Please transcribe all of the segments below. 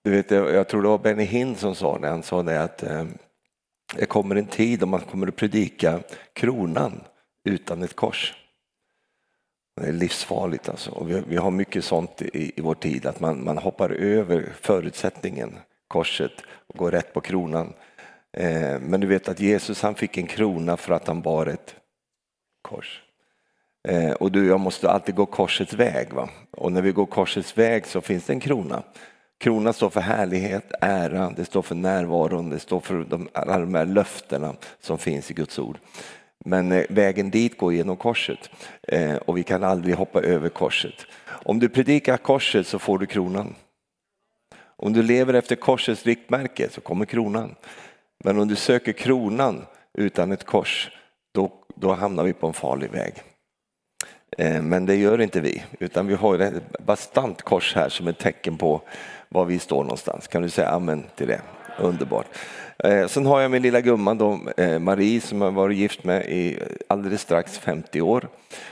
Du vet, jag tror det var Benny Hinn som sa när han sa det att det kommer en tid då man kommer att predika kronan utan ett kors. Det är livsfarligt alltså. Och vi har mycket sånt i vår tid att man hoppar över förutsättningen, korset, och går rätt på kronan. Men du vet att Jesus, han fick en krona för att han bar ett kors. Och jag måste alltid gå korsets väg, va? Och när vi går korsets väg så finns det en krona. Kronan står för härlighet, ära, det står för närvaron, det står för alla de här löftena som finns i Guds ord. Men vägen dit går genom korset, och vi kan aldrig hoppa över korset. Om du predikar korset så får du kronan. Om du lever efter korsets riktmärke så kommer kronan. Men om du söker kronan utan ett kors, då hamnar vi på en farlig väg. Men det gör inte vi, utan vi har ett bastant kors här som ett tecken på var vi står någonstans. Kan du säga amen till det? Underbart. Sen har jag min lilla gumma då, Marie, som jag varit gift med i alldeles strax 50 år.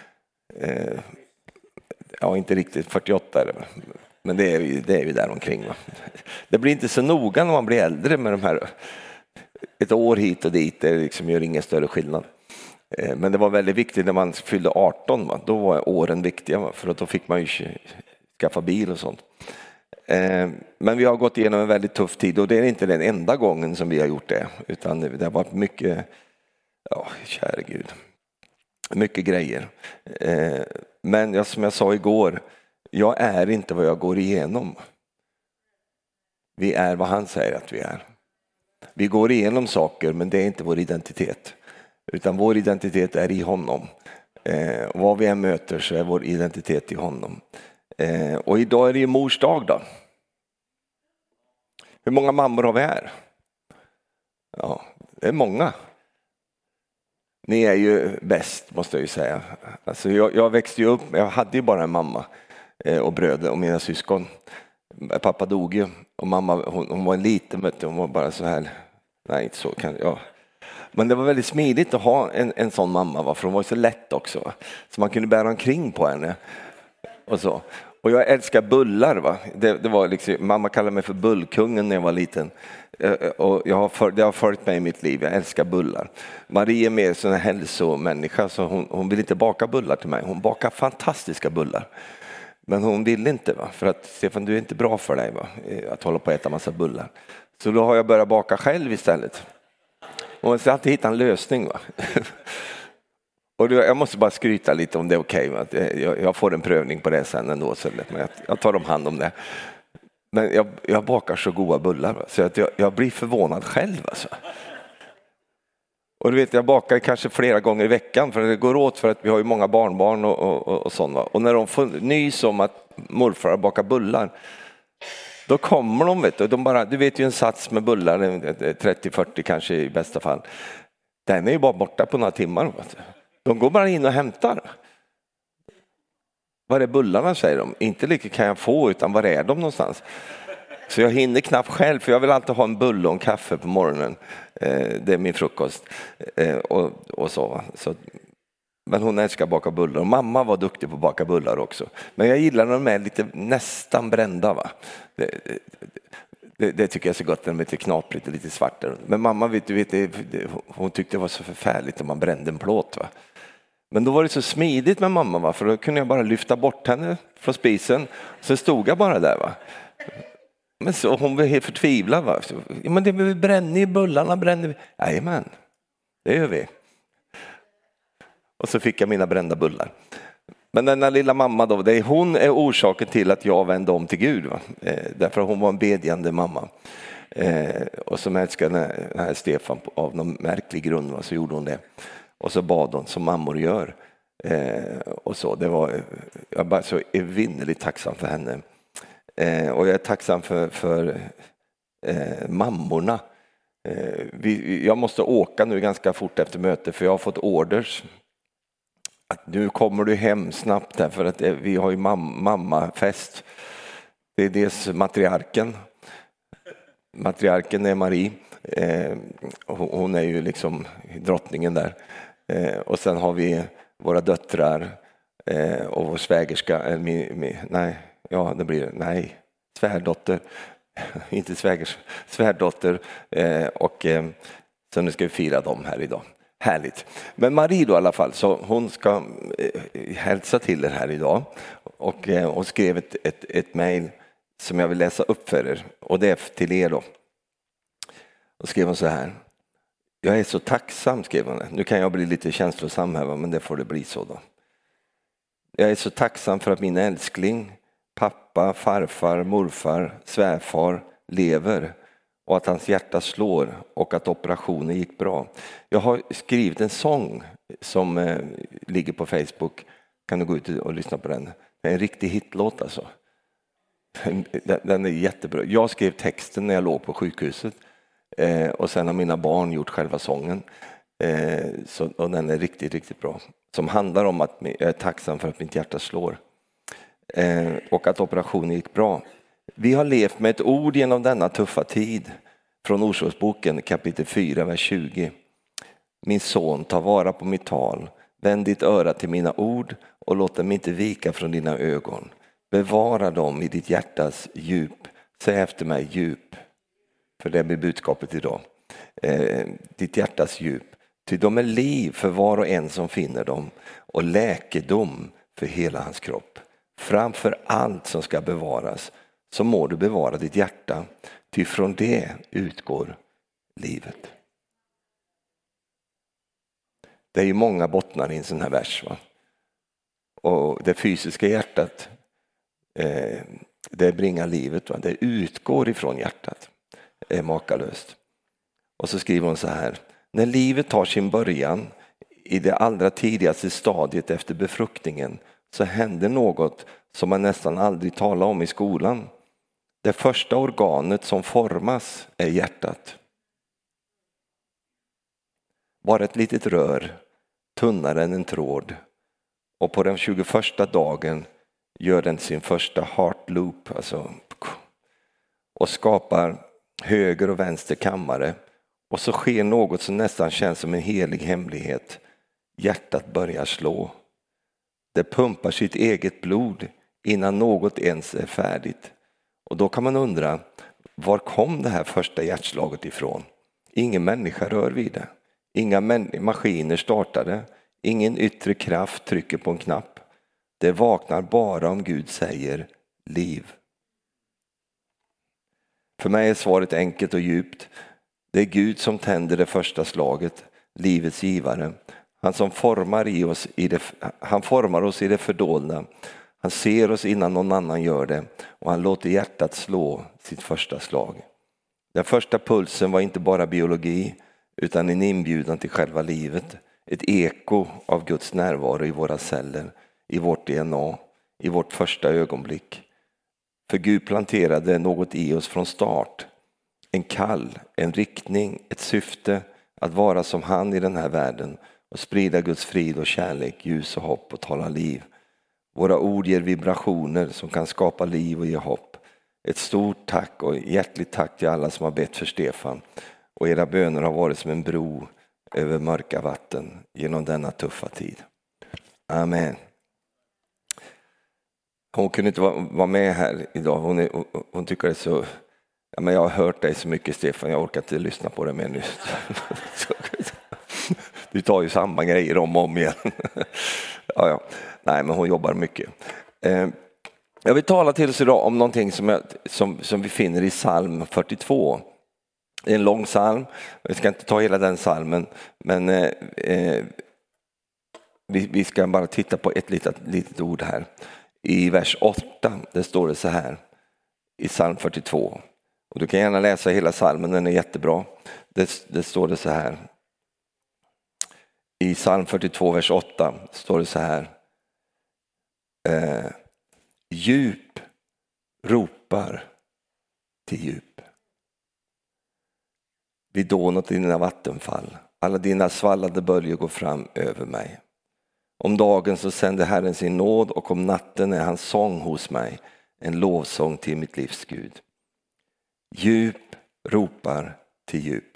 Ja, inte riktigt 48 är det, men det är vi där omkring, va? Det blir inte så noga när man blir äldre med de här. Ett år hit och dit, det liksom gör ingen större skillnad. Men det var väldigt viktigt när man fyllde 18, va? Då var åren viktiga, va? För att då fick man ju skaffa bil och sånt. Men vi har gått igenom en väldigt tuff tid, och det är inte den enda gången som vi har gjort det, utan det har varit mycket, kära Gud, mycket grejer. Men som jag sa igår, jag är inte vad jag går igenom. Vi är vad han säger att vi är. Vi går igenom saker, men det är inte vår identitet. Utan vår identitet är i honom. Vad vi än möter så är vår identitet i honom. Och idag är det ju mors dag då. Hur många mammor har vi här? Ja, det är många. Ni är ju bäst, måste jag ju säga. Alltså jag växte ju upp, jag hade ju bara en mamma och bröder och mina syskon. Pappa dog ju, och mamma hon var en liten, hon var bara så här. Nej, inte så kan jag. Men det var väldigt smidigt att ha en sån mamma, va? För hon var så lätt också, va? Så man kunde bära omkring på henne och så. Och jag älskar bullar, va? Det var liksom, mamma kallade mig för bullkungen när jag var liten. Och det har följt mig i mitt liv. Jag älskar bullar. Marie är mer sån här hälsomänniska, så hon vill inte baka bullar till mig. Hon bakar fantastiska bullar. Men hon vill inte, va? För att Stefan, du är inte bra för dig, va? Att hålla på att äta massa bullar. Så då har jag börjat baka själv istället. Och jag ska alltid hitta en lösning, va? Och jag måste bara skryta lite om det är okej. Jag får en prövning på det sen ändå. Men jag tar hand om det. Men jag bakar så goda bullar, va? Så att jag blir förvånad själv. Alltså. Och du vet, jag bakar kanske flera gånger i veckan. För det går åt för att vi har ju många barnbarn och sånt, va? Och när de får nys om att morfar bakar bullar, då kommer de, vet du. Du vet ju en sats med bullar, 30-40 kanske i bästa fall. Den är ju bara borta på några timmar, vet du. De går bara in och hämtar. Var är bullarna, säger de. Inte lika kan jag få, utan var är de någonstans? Så jag hinner knappt själv, för jag vill alltid ha en bulle och en kaffe på morgonen. Det är min frukost. Och så. Men hon älskar att baka bullar. Och mamma var duktig på att baka bullar också. Men jag gillar när de är lite nästan brända, va? Det tycker jag är så gott när de är lite knaprigt och lite svarta. Men mamma, vet du, hon tyckte det var så förfärligt om man brände en plåt, va? Men då var det så smidigt med mamma, va? För då kunde jag bara lyfta bort henne från spisen. Så stod jag bara där, va? Men så hon var helt förtvivlad, va? Men det vi bränner i bullarna, bränner vi. Jajamän, det gör vi. Och så fick jag mina brända bullar. Men denna lilla mamma då, hon är orsaken till att jag vände om till Gud, va? Därför hon var en bedjande mamma. Och som älskade den här Stefan av någon märklig grund, va? Så gjorde hon det. Och så bad hon som mammor gör. Och så, jag bara så evinnerligt tacksam för henne. Och jag är tacksam för mammorna. Jag måste åka nu ganska fort efter möte, för jag har fått orders. Att nu kommer du hem snabbt där, för att vi har ju mammafest. Det är dels matriarken. Matriarken är Marie. Hon är ju liksom drottningen där. Och sen har vi våra döttrar och vår svägerska. Svärdotter. inte svärdotter. Så nu ska vi fira dem här idag. Härligt. Men Marie då i alla fall, så hon ska hälsa till er här idag. Och hon skrev ett mejl som jag vill läsa upp för er. Och det är till er då. Och skrev hon så här. Jag är så tacksam, skrev hon. Nu kan jag bli lite känslosam här, men det får det bli så då. Jag är så tacksam för att min älskling, pappa, farfar, morfar, svärfar lever och att hans hjärta slår och att operationen gick bra. Jag har skrivit en sång som ligger på Facebook. Kan du gå ut och lyssna på den? Det är en riktig hitlåt alltså. Den är jättebra. Jag skrev texten när jag låg på sjukhuset. Och sen har mina barn gjort själva sången. Och den är riktigt, riktigt bra. Som handlar om att jag är tacksam för att mitt hjärta slår. Och att operationen gick bra. Vi har levt med ett ord genom denna tuffa tid. Från Ordspråksboken kapitel 4, vers 20. Min son, ta vara på mitt tal. Vänd ditt öra till mina ord och låt dem inte vika från dina ögon. Bevara dem i ditt hjärtas djup. Säg efter mig djup. För det blir budskapet idag. Ditt hjärtas djup. Ty de är liv för var och en som finner dem. Och läkedom för hela hans kropp. Framför allt som ska bevaras. Så må du bevara ditt hjärta. Ty från det utgår livet. Det är ju många bottnar i en sån här vers. Va? Och det fysiska hjärtat. Det bringar livet. Va? Det utgår ifrån hjärtat. Är makalöst. Och så skriver hon så här. När livet tar sin början i det allra tidigaste stadiet efter befruktningen så händer något som man nästan aldrig talar om i skolan. Det första organet som formas är hjärtat. Bara ett litet rör, tunnare än en tråd. Och på den 21:a dagen gör den sin första heart loop. Alltså, och skapar höger och vänster kammare. Och så sker något som nästan känns som en helig hemlighet. Hjärtat börjar slå. Det pumpar sitt eget blod innan något ens är färdigt. Och då kan man undra, var kom det här första hjärtslaget ifrån? Ingen människa rör vid det. Inga maskiner startade. Ingen yttre kraft trycker på en knapp. Det vaknar bara om Gud säger liv. För mig är svaret enkelt och djupt. Det är Gud som tänder det första slaget, livets givare. Han som formar oss i det fördolda. Han ser oss innan någon annan gör det och han låter hjärtat slå sitt första slag. Den första pulsen var inte bara biologi utan en inbjudan till själva livet. Ett eko av Guds närvaro i våra celler, i vårt DNA, i vårt första ögonblick. För Gud planterade något i oss från start. En kall, en riktning, ett syfte att vara som han i den här världen och sprida Guds frid och kärlek, ljus och hopp och tala liv. Våra ord ger vibrationer som kan skapa liv och ge hopp. Ett stort tack och hjärtligt tack till alla som har bett för Stefan. Och era böner har varit som en bro över mörka vatten genom denna tuffa tid. Amen. Hon kunde inte vara med här idag. Hon tycker det är så... Ja, men jag har hört dig så mycket, Stefan. Jag orkar inte lyssna på det mer nu. Du tar ju samma grejer om och om igen. Ja. Nej, men hon jobbar mycket. Jag vill tala till oss idag om någonting som vi finner i psalm 42. Det är en lång psalm. Vi ska inte ta hela den psalmen. Men vi ska bara titta på ett litet ord här. I vers 8, det står det så här. I psalm 42. Och du kan gärna läsa hela psalmen, den är jättebra. Det står det så här. I psalm 42, vers 8 står det så här. Djup ropar till djup. Vid dånet i dina vattenfall. Alla dina svallade böljor går fram över mig. Om dagen så sänder Herren sin nåd och om natten är hans sång hos mig. En lovsång till mitt livs Gud. Djup ropar till djup.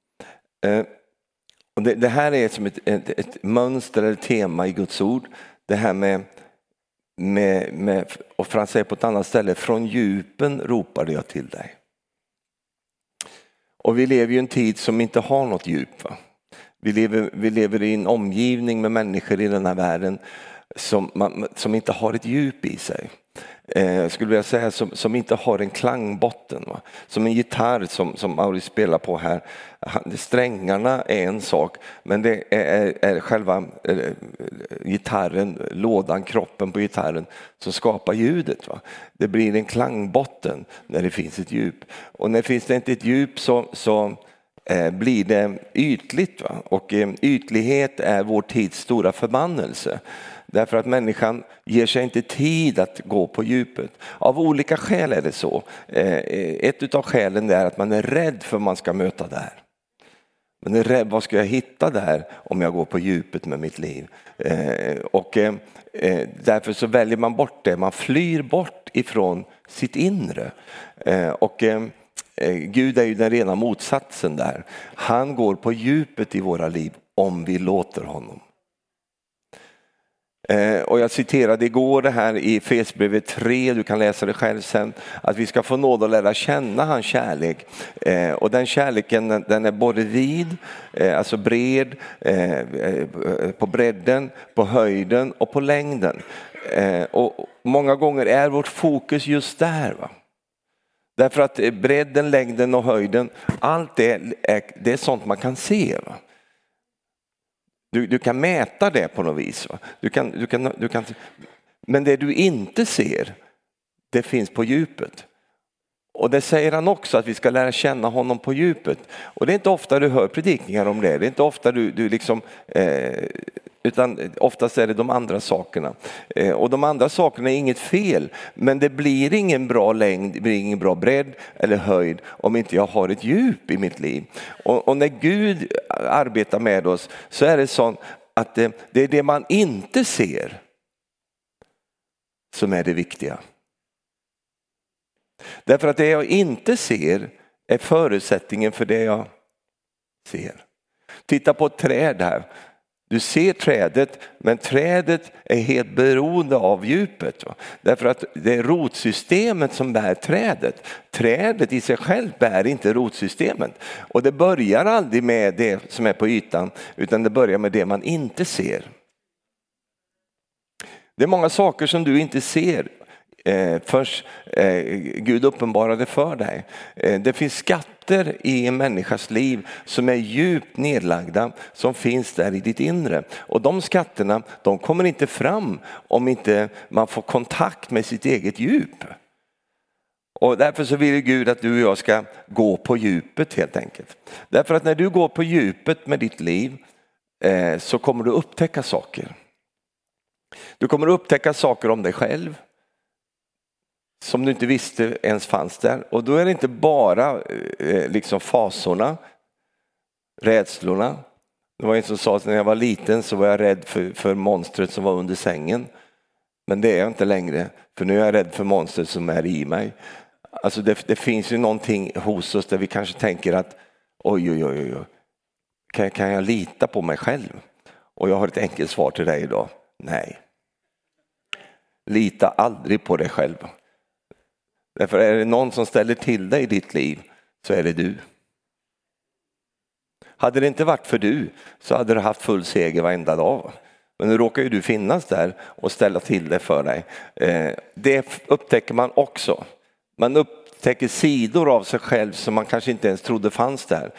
Och det här är som ett mönster eller tema i Guds ord. Det här med och för att säga på ett annat ställe, från djupen ropade jag till dig. Och vi lever ju i en tid som inte har något djup. Va? Vi lever i en omgivning med människor i den här världen som inte har ett djup i sig. Jag skulle vilja säga som inte har en klangbotten. Va? Som en gitarr som Mauri spelar på här. Strängarna är en sak, men det är själva gitarren, lådan, kroppen på gitarren som skapar ljudet. Va? Det blir en klangbotten när det finns ett djup. Och när finns det inte ett djup så blir det ytligt. Va? Och ytlighet är vår tids stora förbannelse. Därför att människan ger sig inte tid att gå på djupet. Av olika skäl är det så. Ett av skälen är att man är rädd för man ska möta där. Man är rädd, vad ska jag hitta där om jag går på djupet med mitt liv? Därför så väljer man bort det. Man flyr bort ifrån sitt inre. Gud är ju den rena motsatsen där. Han går på djupet i våra liv om vi låter honom. Och jag citerade igår det här i Efesierbrevet 3, du kan läsa det själv sen, att vi ska få nåd att lära känna hans kärlek. Och den kärleken den är både vid, alltså bred, på bredden, på höjden och på längden. Och många gånger är vårt fokus just där. Va? Därför att bredden, längden och höjden, allt det är sånt man kan se. Va? Du kan mäta det på något vis. Va? Du kan, men det du inte ser, det finns på djupet. Och det säger han också, att vi ska lära känna honom på djupet. Och det är inte ofta du hör predikningar om det. Det är inte ofta du liksom, utan oftast är det de andra sakerna. Och de andra sakerna är inget fel. Men det blir ingen bra längd, det blir ingen bra bredd eller höjd om inte jag har ett djup i mitt liv. Och när Gud arbetar med oss så är det så att det är det man inte ser som är det viktiga. Därför att det jag inte ser är förutsättningen för det jag ser. Titta på ett träd här. Du ser trädet, men trädet är helt beroende av djupet. Va? Därför att det är rotsystemet som bär trädet. Trädet i sig själv bär inte rotsystemet. Och det börjar aldrig med det som är på ytan, utan det börjar med det man inte ser. Det är många saker som du inte ser. Först Gud uppenbarade för dig. Det finns skatter i en människas liv som är djupt nedlagda, som finns där i ditt inre. Och de skatterna, de kommer inte fram om inte man får kontakt med sitt eget djup. Och därför så vill Gud att du och jag ska gå på djupet helt enkelt. Därför att när du går på djupet med ditt liv så kommer du upptäcka saker. Du kommer upptäcka saker om dig själv som du inte visste ens fanns där. Och då är det inte bara liksom fasorna, rädslorna. Det var en som sa att när jag var liten så var jag rädd för monstret som var under sängen. Men det är jag inte längre, för nu är jag rädd för monstret som är i mig. Alltså det finns ju någonting hos oss där vi kanske tänker att oj. Kan jag lita på mig själv? Och jag har ett enkelt svar till dig idag. Nej. Lita aldrig på dig själv. Därför är det någon som ställer till dig i ditt liv så är det du. Hade det inte varit för du så hade du haft full seger varenda dag. Men nu råkar ju du finnas där och ställa till det för dig. Det upptäcker man också. Man upptäcker sidor av sig själv som man kanske inte ens trodde fanns där.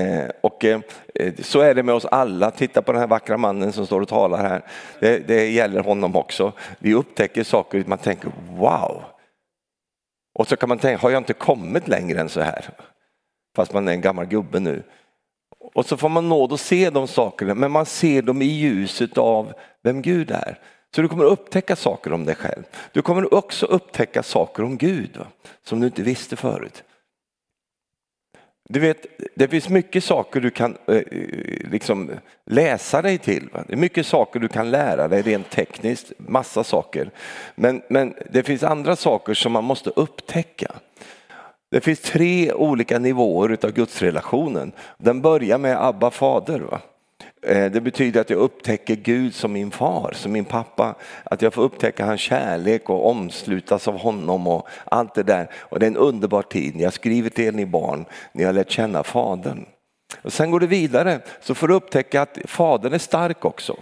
Så är det med oss alla. Titta på den här vackra mannen som står och talar här. Det gäller honom också. Vi upptäcker saker och man tänker wow. Och så kan man tänka, har jag inte kommit längre än så här? Fast man är en gammal gubbe nu. Och så får man nåd att se de sakerna, men man ser dem i ljuset av vem Gud är. Så du kommer upptäcka saker om dig själv. Du kommer också upptäcka saker om Gud, va? Som du inte visste förut. Du vet, det finns mycket saker du kan liksom läsa dig till. Va? Det är mycket saker du kan lära dig rent tekniskt, massa saker. Men det finns andra saker som man måste upptäcka. Det finns 3 olika nivåer av gudsrelationen. Den börjar med Abba fader. Va? Det betyder att jag upptäcker Gud som min far, som min pappa. Att jag får upptäcka hans kärlek och omslutas av honom och allt det där. Och det är en underbar tid. Jag skriver till er, ni barn, ni har lärt känna fadern. Och sen går det vidare, så får du upptäcka att fadern är stark också.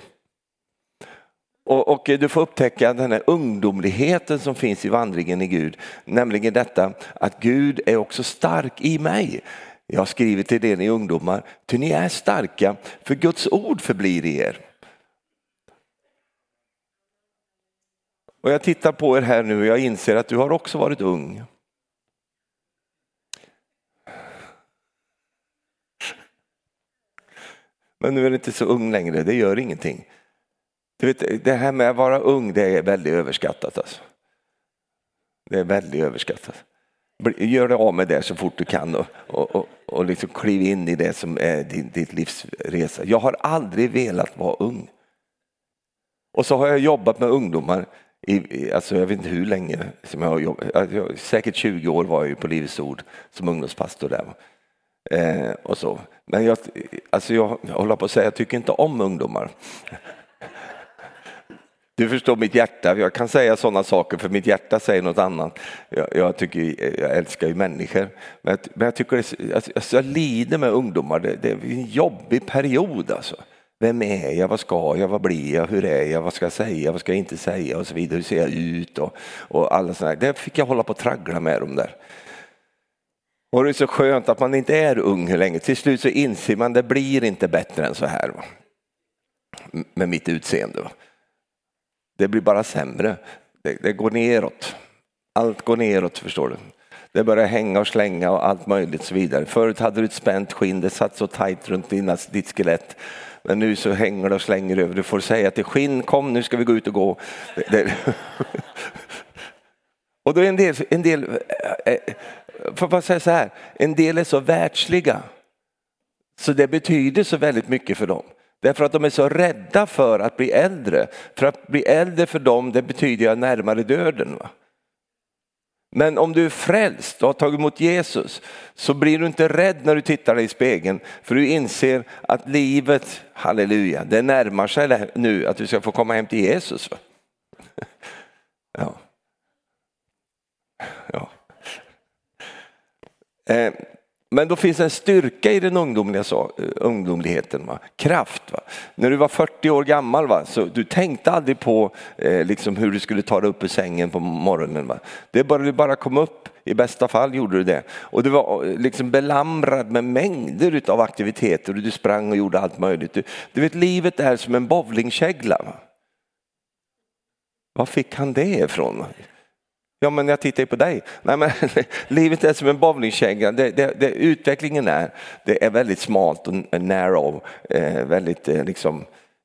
Och du får upptäcka den här ungdomligheten som finns i vandringen i Gud. Nämligen detta att Gud är också stark i mig. Jag har skrivit till er, ni ungdomar, ty ni är starka, för Guds ord förblir i er. Och jag tittar på er här nu och jag inser att du har också varit ung. Men nu är du inte så ung längre, det gör ingenting. Du vet, det här med att vara ung, det är väldigt överskattat. Alltså. Det är väldigt överskattat. Gör det av med det så fort du kan och liksom kliv in i det som är ditt livsresa. Jag har aldrig velat vara ung. Och så har jag jobbat med ungdomar alltså jag vet inte hur länge som jag har jobbat. Säkert 20 år var jag ju på Livets Ord som ungdomspastor där. Och så. Men jag håller på att säga, jag tycker inte om ungdomar. Du förstår mitt hjärta, jag kan säga sådana saker för mitt hjärta säger något annat. Jag älskar ju människor. Men jag tycker jag lider med ungdomar, det är en jobbig period alltså. Vem är jag, vad ska jag, vad blir jag, hur är jag, vad ska jag säga, vad ska jag inte säga och så vidare. Hur ser jag ut och alla sådana här. Det fick jag hålla på att traggla med dem där. Och det är så skönt att man inte är ung hur länge. Till slut så inser man det blir inte bättre än så här. Va? Med mitt utseende. Va? Det blir bara sämre. Det går neråt. Allt går neråt, förstår du. Det börjar hänga och slänga och allt möjligt och så vidare. Förut hade du ett spänt skinn, det satt så tajt runt ditt skelett. Men nu så hänger det och slänger över. Du får säga till skinn, kom nu ska vi gå ut och gå. Och då är en del för att säga så här, en del är så världsliga. Så det betyder så väldigt mycket för dem. Därför att de är så rädda för att bli äldre. För att bli äldre för dem, det betyder jag närmare döden. Va? Men om du är frälst och har tagit emot Jesus så blir du inte rädd när du tittar dig i spegeln. För du inser att livet, halleluja, det närmar sig nu att du ska få komma hem till Jesus. Va? Ja. Ja. Men då finns en styrka i den ungdomligheten, va? Kraft. Va? När du var 40 år gammal, va? Så du tänkte aldrig på liksom hur du skulle ta dig upp ur sängen på morgonen. Va? Det du bara kom upp, i bästa fall gjorde du det. Och du var liksom belamrad med mängder av aktiviteter och du sprang och gjorde allt möjligt. Du vet, livet är som en bowlingkägla. Va? Var fick han det ifrån? Va? Ja, men jag tittar på dig. Nej, men livet är som en bowlingkägla. Det utvecklingen det är väldigt smalt och narrow. Väldigt liksom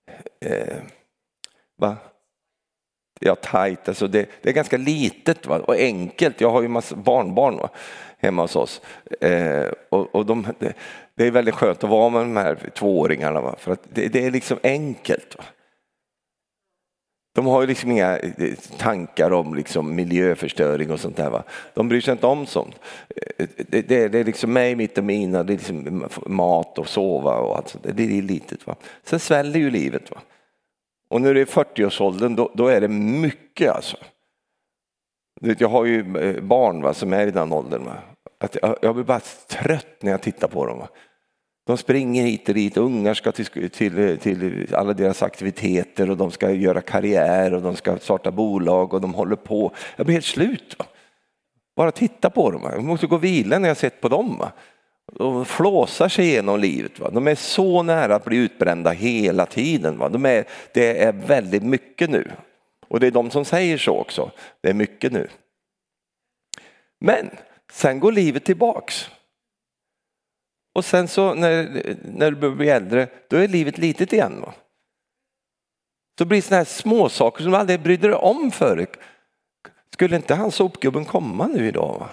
va? Ja, tight. Alltså det är ganska litet, va? Och enkelt. Jag har ju massa barnbarn, va? Hemma hos oss. Och det är väldigt skönt att vara med de här 2-åringarna. Va? För att det är liksom enkelt, va? De har ju liksom inga tankar om liksom miljöförstöring och sånt där. Va? De bryr sig inte om sånt. Det är liksom mig, mitt och mina. Det är liksom mat och sova och allt sånt. Det är litet. Va? Sen sväller ju livet. Va? Och när det är 40-årsåldern då är det mycket alltså. Jag har ju barn, va, som är i den åldern. Va? Att jag blir bara trött när jag tittar på dem. Va? De springer hit och dit, ungar ska till alla deras aktiviteter och de ska göra karriär och de ska starta bolag och de håller på. Jag blir helt slut. Va? Bara titta på dem. Va? Jag måste gå och vila när jag sett på dem. Va? De flåsar sig igenom livet. Va? De är så nära att bli utbrända hela tiden. Va? Det är väldigt mycket nu. Och det är de som säger så också. Det är mycket nu. Men sen går livet tillbaks. Och sen så när du börjar bli äldre, då är livet litet igen. Va? Så blir det såna här små saker som du aldrig brydde dig om förut. Skulle inte han sopgubben komma nu idag?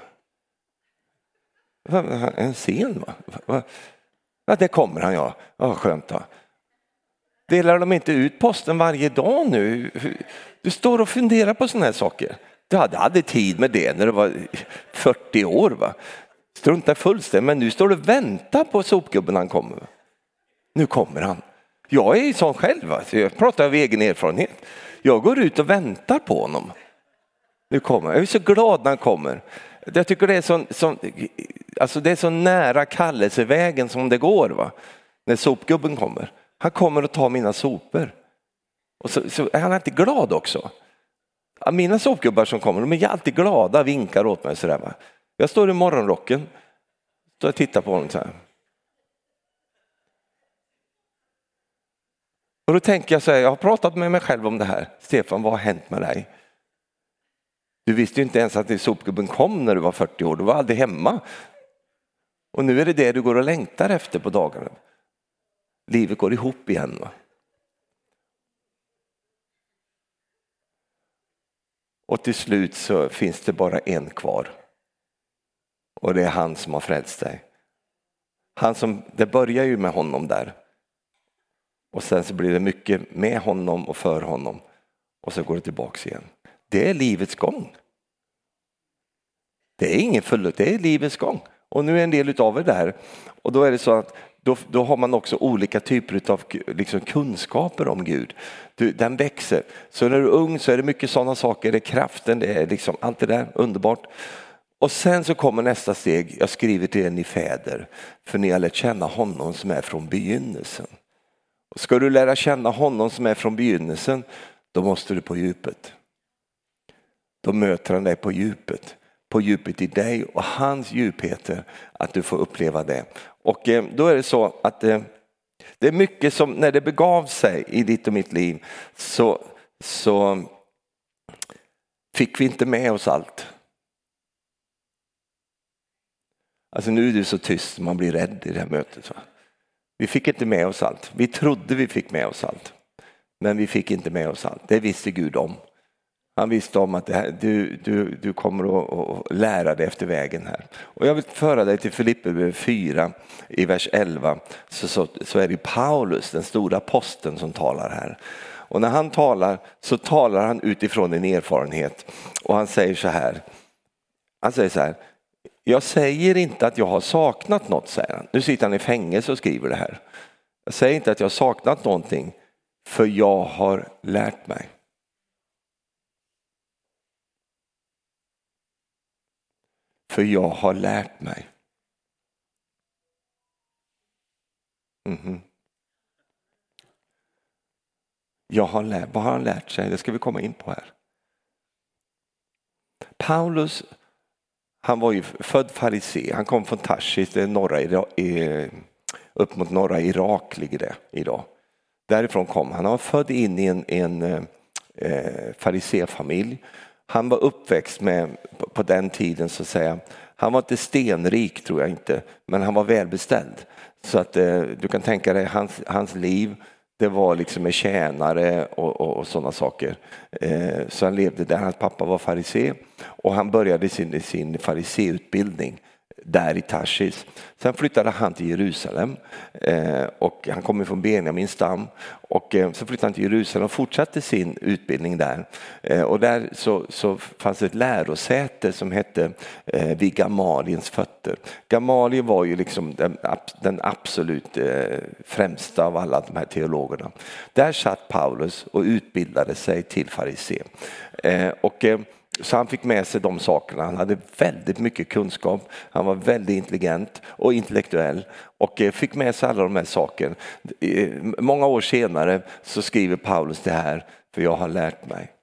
Va? En scen, va? Ja, det kommer han, ja. Ja, skönt då. Delar de inte ut posten varje dag nu? Du står och funderar på såna här saker. Du hade tid med det när du var 40 år, va? Strunta fullständigt, men nu står du och väntar på sopgubben han kommer. Nu kommer han. Jag är sån själv, jag pratar av egen erfarenhet. Jag går ut och väntar på honom. Nu kommer. Jag är så glad när han kommer. Jag tycker det är så nära kallelsevägen som det går, va? När sopgubben kommer. Han kommer och tar mina sopor. Och så är han alltid glad också. Mina sopgubbar som kommer, de är alltid glada, vinkar åt mig sådär, va? Jag står i morgonrocken och tittar på honom så här. Och då tänker jag så här, jag har pratat med mig själv om det här. Stefan, vad har hänt med dig? Du visste ju inte ens att sopgubben kom när du var 40 år. Du var aldrig hemma. Och nu är det du går och längtar efter på dagarna. Livet går ihop igen, va? Och till slut så finns det bara en kvar. Och det är han som har frälst dig. Det börjar ju med honom där. Och sen så blir det mycket med honom och för honom. Och så går det tillbaka igen. Det är livets gång. Det är ingen förlust, det är livets gång. Och nu är en del utav det där. Och då är det så att då har man också olika typer av liksom kunskaper om Gud. Den växer. Så när du är ung så är det mycket sådana saker. Det är kraften, det är liksom allt det där, underbart. Och sen så kommer nästa steg. Jag skriver till er, ni fäder. För ni har lärt känna honom som är från begynnelsen. Och ska du lära känna honom som är från begynnelsen, då måste du på djupet. Då möter han dig på djupet. På djupet i dig och hans djupheter, att du får uppleva det. Och då är det så att det är mycket som när det begav sig i ditt och mitt liv så fick vi inte med oss allt. Alltså nu är du så tyst, man blir rädd i det här mötet. Så. Vi fick inte med oss allt. Vi trodde vi fick med oss allt. Men vi fick inte med oss allt. Det visste Gud om. Han visste om att det här, du kommer att lära dig efter vägen här. Och jag vill föra dig till Filipperbrevet 4 i vers 11. Så är det Paulus, den stora aposteln, som talar här. Och när han talar så talar han utifrån en erfarenhet. Och han säger så här. Han säger så här. Jag säger inte att jag har saknat något, säger han. Nu sitter han i fängelse och skriver det här. Jag säger inte att jag har saknat någonting, för jag har lärt mig. För jag har lärt mig. Vad har han lärt sig? Det ska vi komma in på här. Paulus, han var ju född farisé. Han kom från Tarsis, det är upp mot norra Irak ligger det idag. Därifrån kom han. Han var född in i en fariséfamilj. Han var uppväxt med, på den tiden så att säga, han var inte stenrik tror jag inte, men han var välbeställd. Så att du kan tänka dig hans liv, det var liksom med tjänare och sådana saker. Så han levde där, hans pappa var farisé och han började sin fariséutbildning där i Tarsis. Sen flyttade han till Jerusalem och han kommer från Benjamins stam och så flyttade han till Jerusalem och fortsatte sin utbildning där. Och där så fanns ett lärosäte som hette vid Gamaliens fötter. Gamaliel var ju liksom den absolut främsta av alla de här teologerna. Där satt Paulus och utbildade sig till farisé. Så han fick med sig de sakerna. Han hade väldigt mycket kunskap. Han var väldigt intelligent och intellektuell. Och fick med sig alla de här sakerna. Många år senare så skriver Paulus det här. För jag har lärt mig.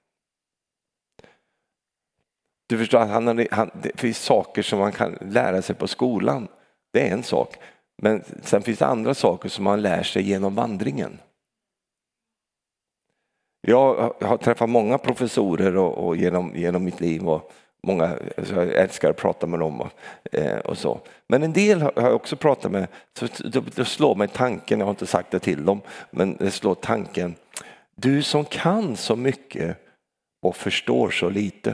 Du förstår att det finns saker som man kan lära sig på skolan. Det är en sak. Men sen finns det andra saker som man lär sig genom vandringen. Jag har träffat många professorer och genom mitt liv och många, jag älskar att prata med dem och så. Men en del har jag också pratat med, så det slår mig tanken, jag har inte sagt det till dem, men det slår tanken. Du som kan så mycket och förstår så lite.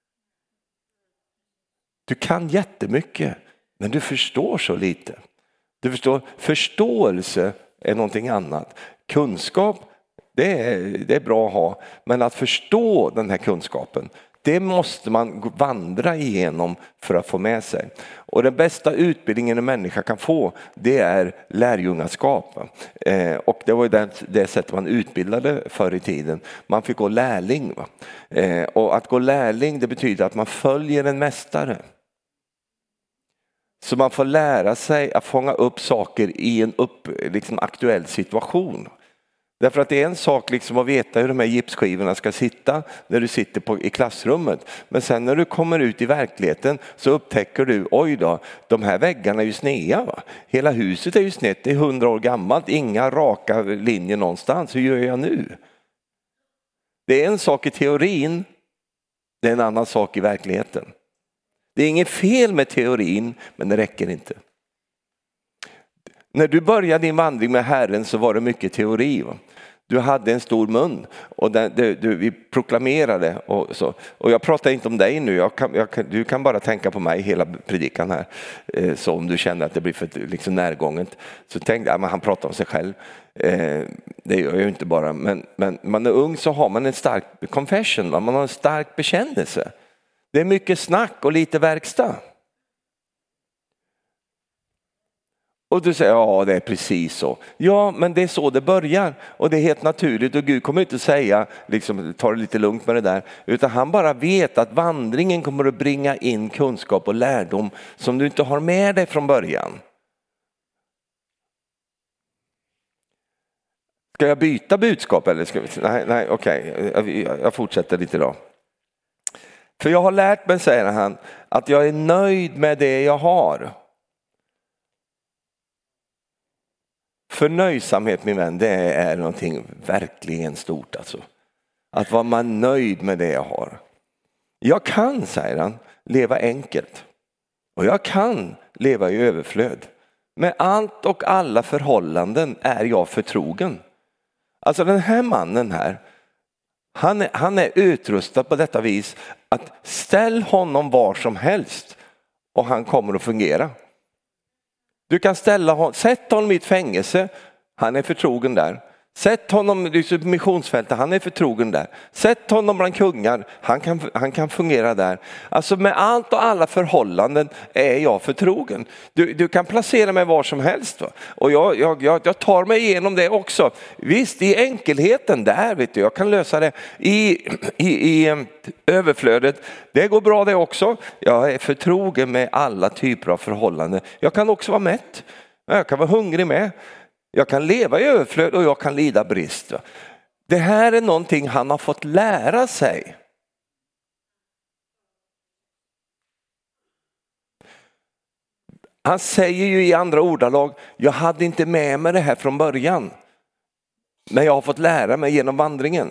Du kan jättemycket, men du förstår så lite. Du förstår, förståelse är någonting annat. Kunskap, det är bra att ha, men att förstå den här kunskapen, Det måste man vandra igenom för att få med sig. Och den bästa utbildningen en människa kan få, det är lärjungaskap. Och det var ju det sättet man utbildade förr i tiden. Man fick gå lärling. Och att gå lärling, det betyder att man följer en mästare. Så man får lära sig att fånga upp saker i en liksom aktuell situation. Därför att det är en sak liksom att veta hur de här gipsskivorna ska sitta när du sitter i klassrummet. Men sen när du kommer ut i verkligheten så upptäcker du, oj då, de här väggarna är ju sneda. Va? Hela huset är ju snett, det är 100 år gammalt, inga raka linjer någonstans. Hur gör jag nu? Det är en sak i teorin, det är en annan sak i verkligheten. Det är inget fel med teorin, men det räcker inte. När du började din vandring med Herren så var det mycket teori. Va? Du hade en stor mun och vi proklamerade och så. Och jag pratar inte om dig nu, du kan bara tänka på mig hela predikan här. Så om du känner att det blir för liksom närgånget så tänk, ja, men han pratar om sig själv. Det gör jag ju inte bara, men man är ung så har man en stark confession, va? Man har en stark bekännelse. Det är mycket snack och lite verkstad. Och du säger, ja det är precis så. Ja, men det är så det börjar. Och det är helt naturligt. Och Gud kommer inte säga, liksom, ta det lite lugnt med det där. Utan han bara vet att vandringen kommer att bringa in kunskap och lärdom som du inte har med dig från början. Ska jag byta budskap eller ska vi? Nej, okej. Jag fortsätter lite då. För jag har lärt mig, säger han, att jag är nöjd med det jag har. Förnöjsamhet, min vän, det är någonting verkligen stort alltså. Att vara man nöjd med det jag har. Jag kan, säger han, leva enkelt. Och jag kan leva i överflöd. Med allt och alla förhållanden är jag förtrogen. Alltså den här mannen här, han är utrustad på detta vis att ställ honom var som helst och han kommer att fungera. Du kan sätt honom i ett fängelse, han är förtrogen där. Sätt honom i missionsfältet, han är förtrogen där. Sätt honom bland kungar, han kan fungera där. Alltså med allt och alla förhållanden är jag förtrogen. Du kan placera mig var som helst. Va? Och jag tar mig igenom det också. Visst, i enkelheten där, vet du, jag kan lösa det. I överflödet, det går bra det också. Jag är förtrogen med alla typer av förhållanden. Jag kan också vara mätt, jag kan vara hungrig med. Jag kan leva i överflöd och jag kan lida brist. Det här är någonting han har fått lära sig. Han säger ju i andra ordalag, jag hade inte med mig det här från början. Men jag har fått lära mig genom vandringen.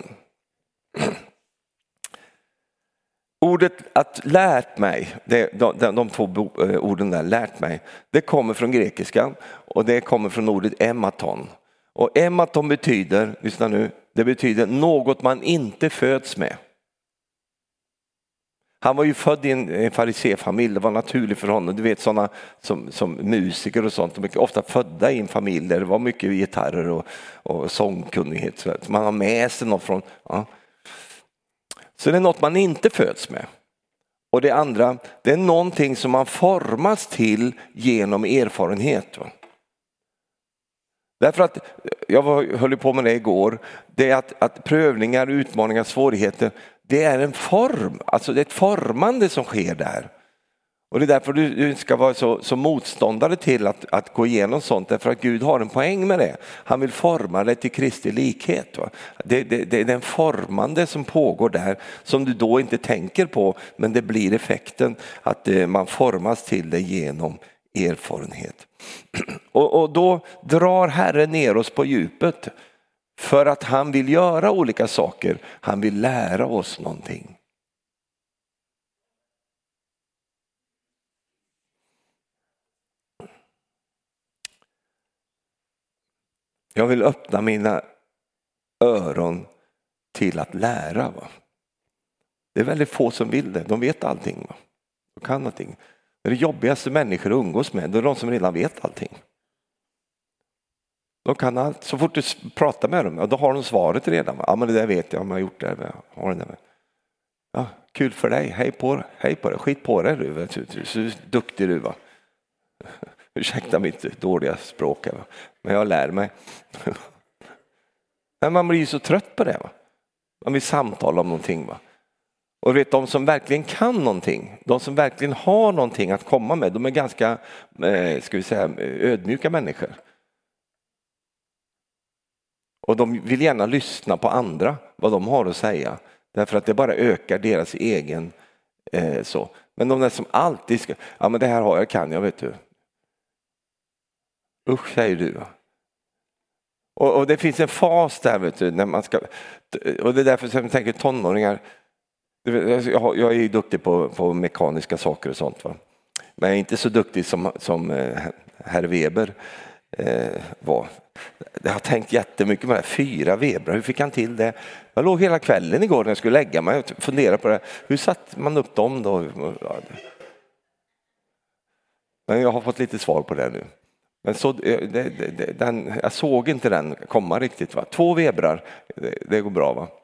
Ordet att lärt mig, de två orden där, lärt mig, det kommer från grekiskan och det kommer från ordet ematon. Och ematon betyder, lyssna nu, det betyder något man inte föds med. Han var ju född i en fariséfamilj, det var naturligt för honom. Du vet sådana som musiker och sånt, de är ofta födda i en familj där det var mycket gitarrer och sångkunnighet. Så man har med sig något från... Ja. Så det är något man inte föds med. Och det andra, det är någonting som man formas till genom erfarenhet. Därför att, jag höll på med det igår, det är att prövningar, utmaningar, svårigheter, det är en form, alltså det är ett formande som sker där. Och det är därför du ska vara så motståndare till att gå igenom sånt, därför att Gud har en poäng med det. Han vill forma det till Kristi likhet. Va? Det är den formande som pågår där som du då inte tänker på, men det blir effekten att man formas till det genom erfarenhet. Och då drar Herren ner oss på djupet för att han vill göra olika saker. Han vill lära oss någonting. Jag vill öppna mina öron till att lära. Va? Det är väldigt få som vill det. De vet allting. Va? De kan allting. Det är det jobbigaste människor umgås med. Det är de som redan vet allting. De kan allt. Så fort du pratar med dem, då har de svaret redan. Ja, men det där vet jag om jag har gjort det. Har det där. Ja, Kul för dig, hej på dig, skit på dig du. Du är så duktig du va. Ursäkta mitt dåliga språk va? Men jag lär mig. Men man blir ju så trött på det va. Man vill samtala om någonting va. Och vet de som verkligen kan någonting, de som verkligen har någonting att komma med, de är ganska, ska vi säga, ödmjuka människor. Och de vill gärna lyssna på andra, vad de har att säga. Därför att det bara ökar deras egen så. Men de där som alltid ska, ja men det här har jag, kan jag vet du. Usch säger du va. Och det finns en fas där vet du, när man ska, och det är därför som jag tänker tonåringar, jag är ju duktig på mekaniska saker och sånt va. Men jag är inte så duktig som herr Weber var. Jag har tänkt jättemycket med det här, 4 Weber, hur fick han till det? Jag låg hela kvällen igår när jag skulle lägga mig och funderade på det. Hur satt man upp dem då? Men jag har fått lite svar på det nu. Men så, jag såg inte den komma riktigt va. 2 Weberar, det går bra va.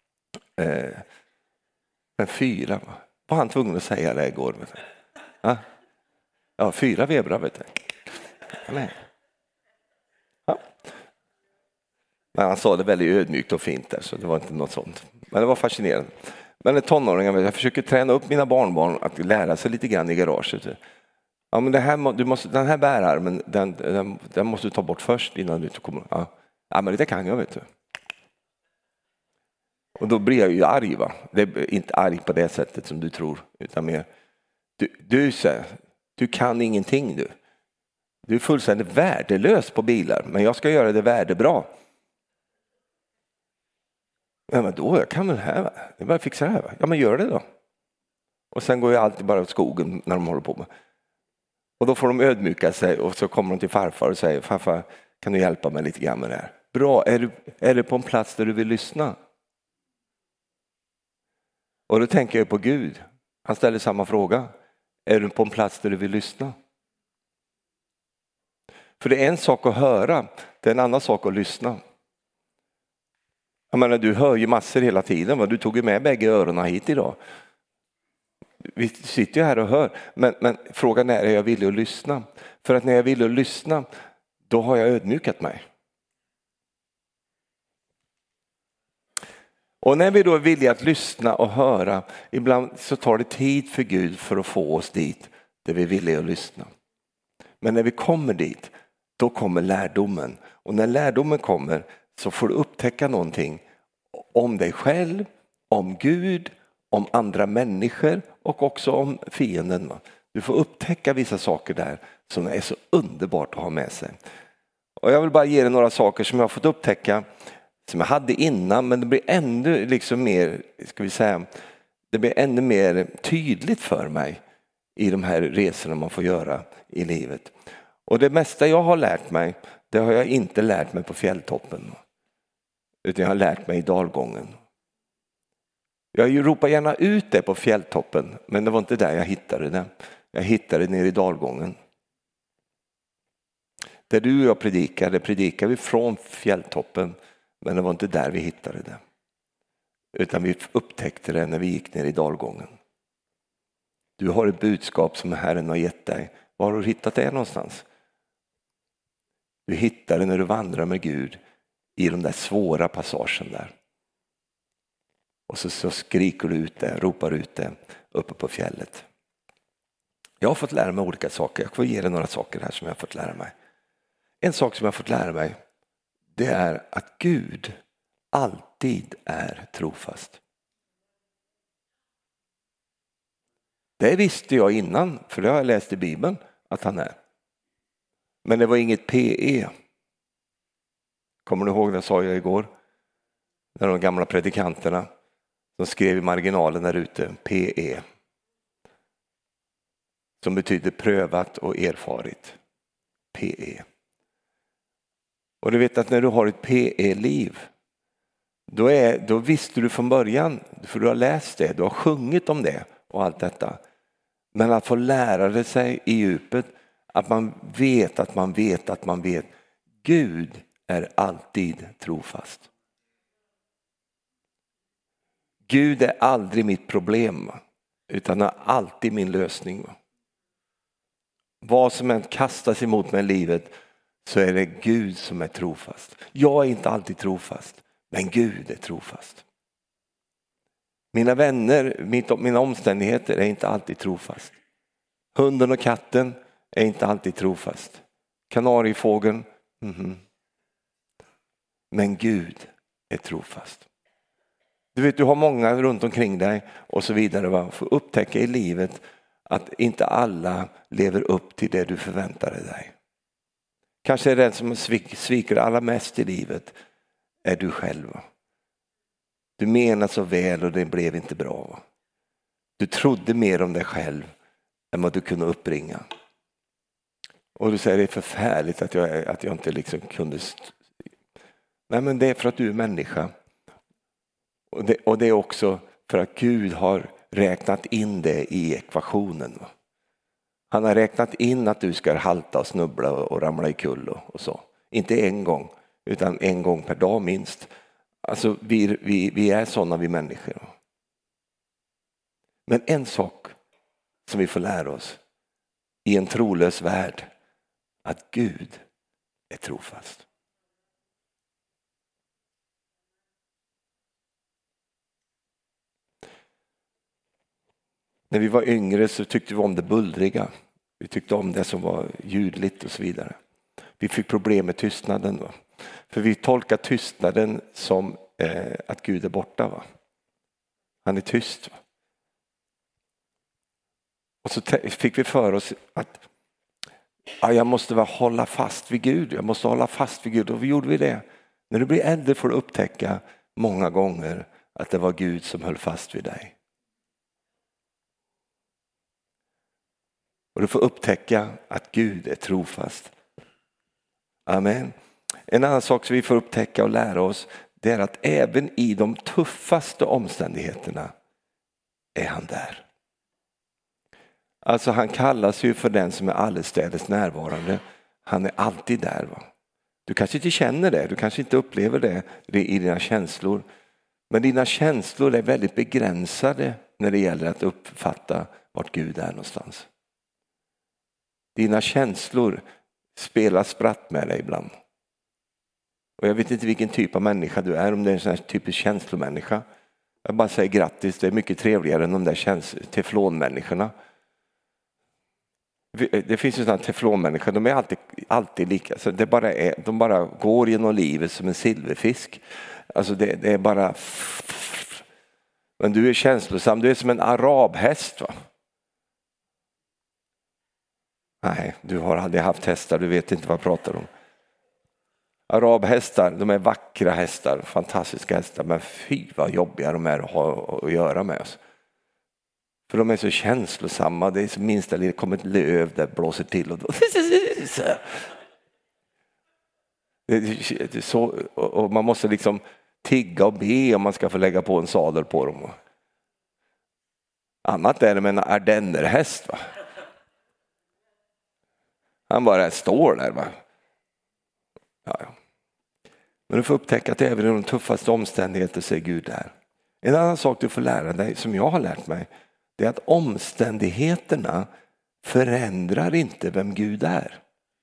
Men 4 va. Var han tvungen att säga det igår? Vet du? Ja, 4 Weberar vet du. Nej. Ja. Men han sa det väldigt ödmjukt och fint där, så det var inte något sånt. Men det var fascinerande. Men en tonåring, jag försöker träna upp mina barnbarn att lära sig lite grann i garaget. Ja, men det här, den här bärarmen, den måste du ta bort först innan du kommer. Ja, men det kan jag vet du. Och då blir jag ju arg va. Det är inte arg på det sättet som du tror, utan mer du kan ingenting du. Du är fullständigt värdelös på bilar, men jag ska göra det värdebra. Ja, men då jag kan väl här va. Jag bara fixa det här va. Ja, men gör det då. Och sen går jag alltid bara åt skogen när de håller på med. Och då får de ödmjuka sig och så kommer de till farfar och säger farfar, kan du hjälpa mig lite grann med det här? Bra, är du på en plats där du vill lyssna? Och då tänker jag på Gud. Han ställer samma fråga. Är du på en plats där du vill lyssna? För det är en sak att höra, det är en annan sak att lyssna. Jag menar, du hör ju massor hela tiden. Va? Du tog ju med bägge öronen hit idag. Vi sitter ju här och hör. Men frågan är jag villig att lyssna? För att när jag vill att lyssna, då har jag ödmjukat mig. Och när vi då är villiga att lyssna och höra, ibland så tar det tid för Gud för att få oss dit där vi är villiga att lyssna. Men när vi kommer dit, då kommer lärdomen. Och när lärdomen kommer så får du upptäcka någonting om dig själv, om Gud, om andra människor och också om fienden. Du får upptäcka vissa saker där som är så underbart att ha med sig. Och jag vill bara ge dig några saker som jag har fått upptäcka som jag hade innan, men det blir ännu liksom mer, ska vi säga, det blir ännu mer tydligt för mig i de här resorna man får göra i livet. Och det mesta jag har lärt mig, det har jag inte lärt mig på fjälltoppen, utan jag har lärt mig i dalgången. Jag ropar gärna ut det på fjälltoppen, men det var inte där jag hittade det. Jag hittade det nere i dalgången. Där du och jag predikar vi från fjälltoppen, men det var inte där vi hittade det. Utan vi upptäckte det när vi gick ner i dalgången. Du har ett budskap som Herren har gett dig. Var har du hittat det någonstans? Du hittar det när du vandrar med Gud i de där svåra passagen där. Och så skriker du ut det, ropar ut det uppe på fjället. Jag har fått lära mig olika saker. Jag får ge dig några saker här som jag har fått lära mig. En sak som jag har fått lära mig, det är att Gud alltid är trofast. Det visste jag innan, för det har jag läst i Bibeln att han är. Men det var inget PE. Kommer du ihåg det sa jag igår? När de gamla predikanterna som skrev i marginalen där ute, PE. Som betyder prövat och erfarit. PE. Och du vet att när du har ett PE-liv, då visste du från början, för du har läst det, du har sjungit om det och allt detta. Men att få lära sig i djupet, att man vet att man vet att man vet. Gud är alltid trofast. Gud är aldrig mitt problem, utan är alltid min lösning. Vad som än kastas emot mig i livet, så är det Gud som är trofast. Jag är inte alltid trofast, men Gud är trofast. Mina vänner, mina omständigheter är inte alltid trofast. Hunden och katten är inte alltid trofast. Kanariefågeln, men Gud är trofast. Du vet, du har många runt omkring dig och så vidare. Får upptäcka i livet att inte alla lever upp till det du förväntade dig. Kanske är den som sviker allra mest i livet är du själv. Du menar så väl och det blev inte bra. Du trodde mer om dig själv än vad du kunde uppbringa. Och du säger det är förfärligt att jag inte liksom kunde. Nej, men det är för att du är människa. Och det är också för att Gud har räknat in det i ekvationen. Han har räknat in att du ska halta och snubbla och ramla i kull och så. Inte en gång, utan en gång per dag minst. Alltså vi är sådana vi människor. Men en sak som vi får lära oss i en trolös värld, att Gud är trofast. När vi var yngre så tyckte vi om det bullriga. Vi tyckte om det som var ljudligt och så vidare. Vi fick problem med tystnaden. Va? För vi tolkar tystnaden som att Gud är borta. Va? Han är tyst. Va? Och så fick vi för oss att jag måste hålla fast vid Gud. Jag måste hålla fast vid Gud. Och vi gjorde det. När du blir äldre får du upptäcka många gånger att det var Gud som höll fast vid dig. Och du får upptäcka att Gud är trofast. Amen. En annan sak som vi får upptäcka och lära oss, det är att även i de tuffaste omständigheterna är han där. Alltså han kallas ju för den som är allestädes närvarande. Han är alltid där. Va? Du kanske inte känner det, du kanske inte upplever det i dina känslor. Men dina känslor är väldigt begränsade när det gäller att uppfatta vart Gud är någonstans. Dina känslor spelar spratt med dig ibland. Och jag vet inte vilken typ av människa du är, om det är en sån här typisk känslomänniska. Jag bara säger grattis, det är mycket trevligare än de där teflonmänniskorna. Det finns ju sådana teflonmänniskor, de är alltid lika. Så de bara går genom livet som en silverfisk. Alltså det är bara. Men du är känslosam, du är som en arabhäst, va? Nej, du har aldrig haft hästar, du vet inte vad jag pratar om. Arabhästar, de är vackra hästar, fantastiska hästar, men fy vad jobbiga de är att ha att göra med oss. För de är så känslosamma, det är så minsta det kommer ett löv där blåser till. Och man måste liksom tigga och be om man ska få lägga på en sadel på dem. Annat är det med en ardennerhäst, va? Han bara står där, va? Ja. Men du får upptäcka att även i de tuffaste omständigheter så är Gud där. En annan sak du får lära dig, som jag har lärt mig, det är att omständigheterna förändrar inte vem Gud är.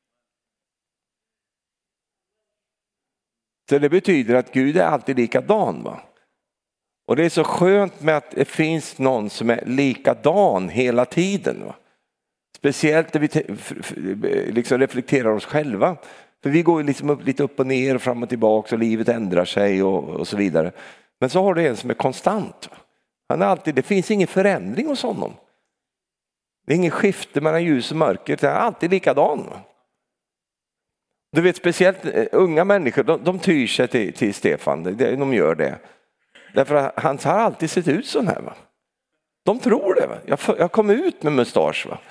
Så det betyder att Gud är alltid likadan, va? Och det är så skönt med att det finns någon som är likadan hela tiden, va? Speciellt när vi liksom reflekterar oss själva. För vi går liksom lite upp och ner och fram och tillbaka och livet ändrar sig och så vidare. Men så har du en som är konstant. Han är alltid, det finns ingen förändring hos honom. Det är ingen skifte mellan ljus och mörker. Det är alltid likadan. Du vet, speciellt unga människor, de tyr sig till Stefan. De gör det. Därför att han har alltid sett ut sån här, va? De tror det, va? Jag kom ut med mustasch, va?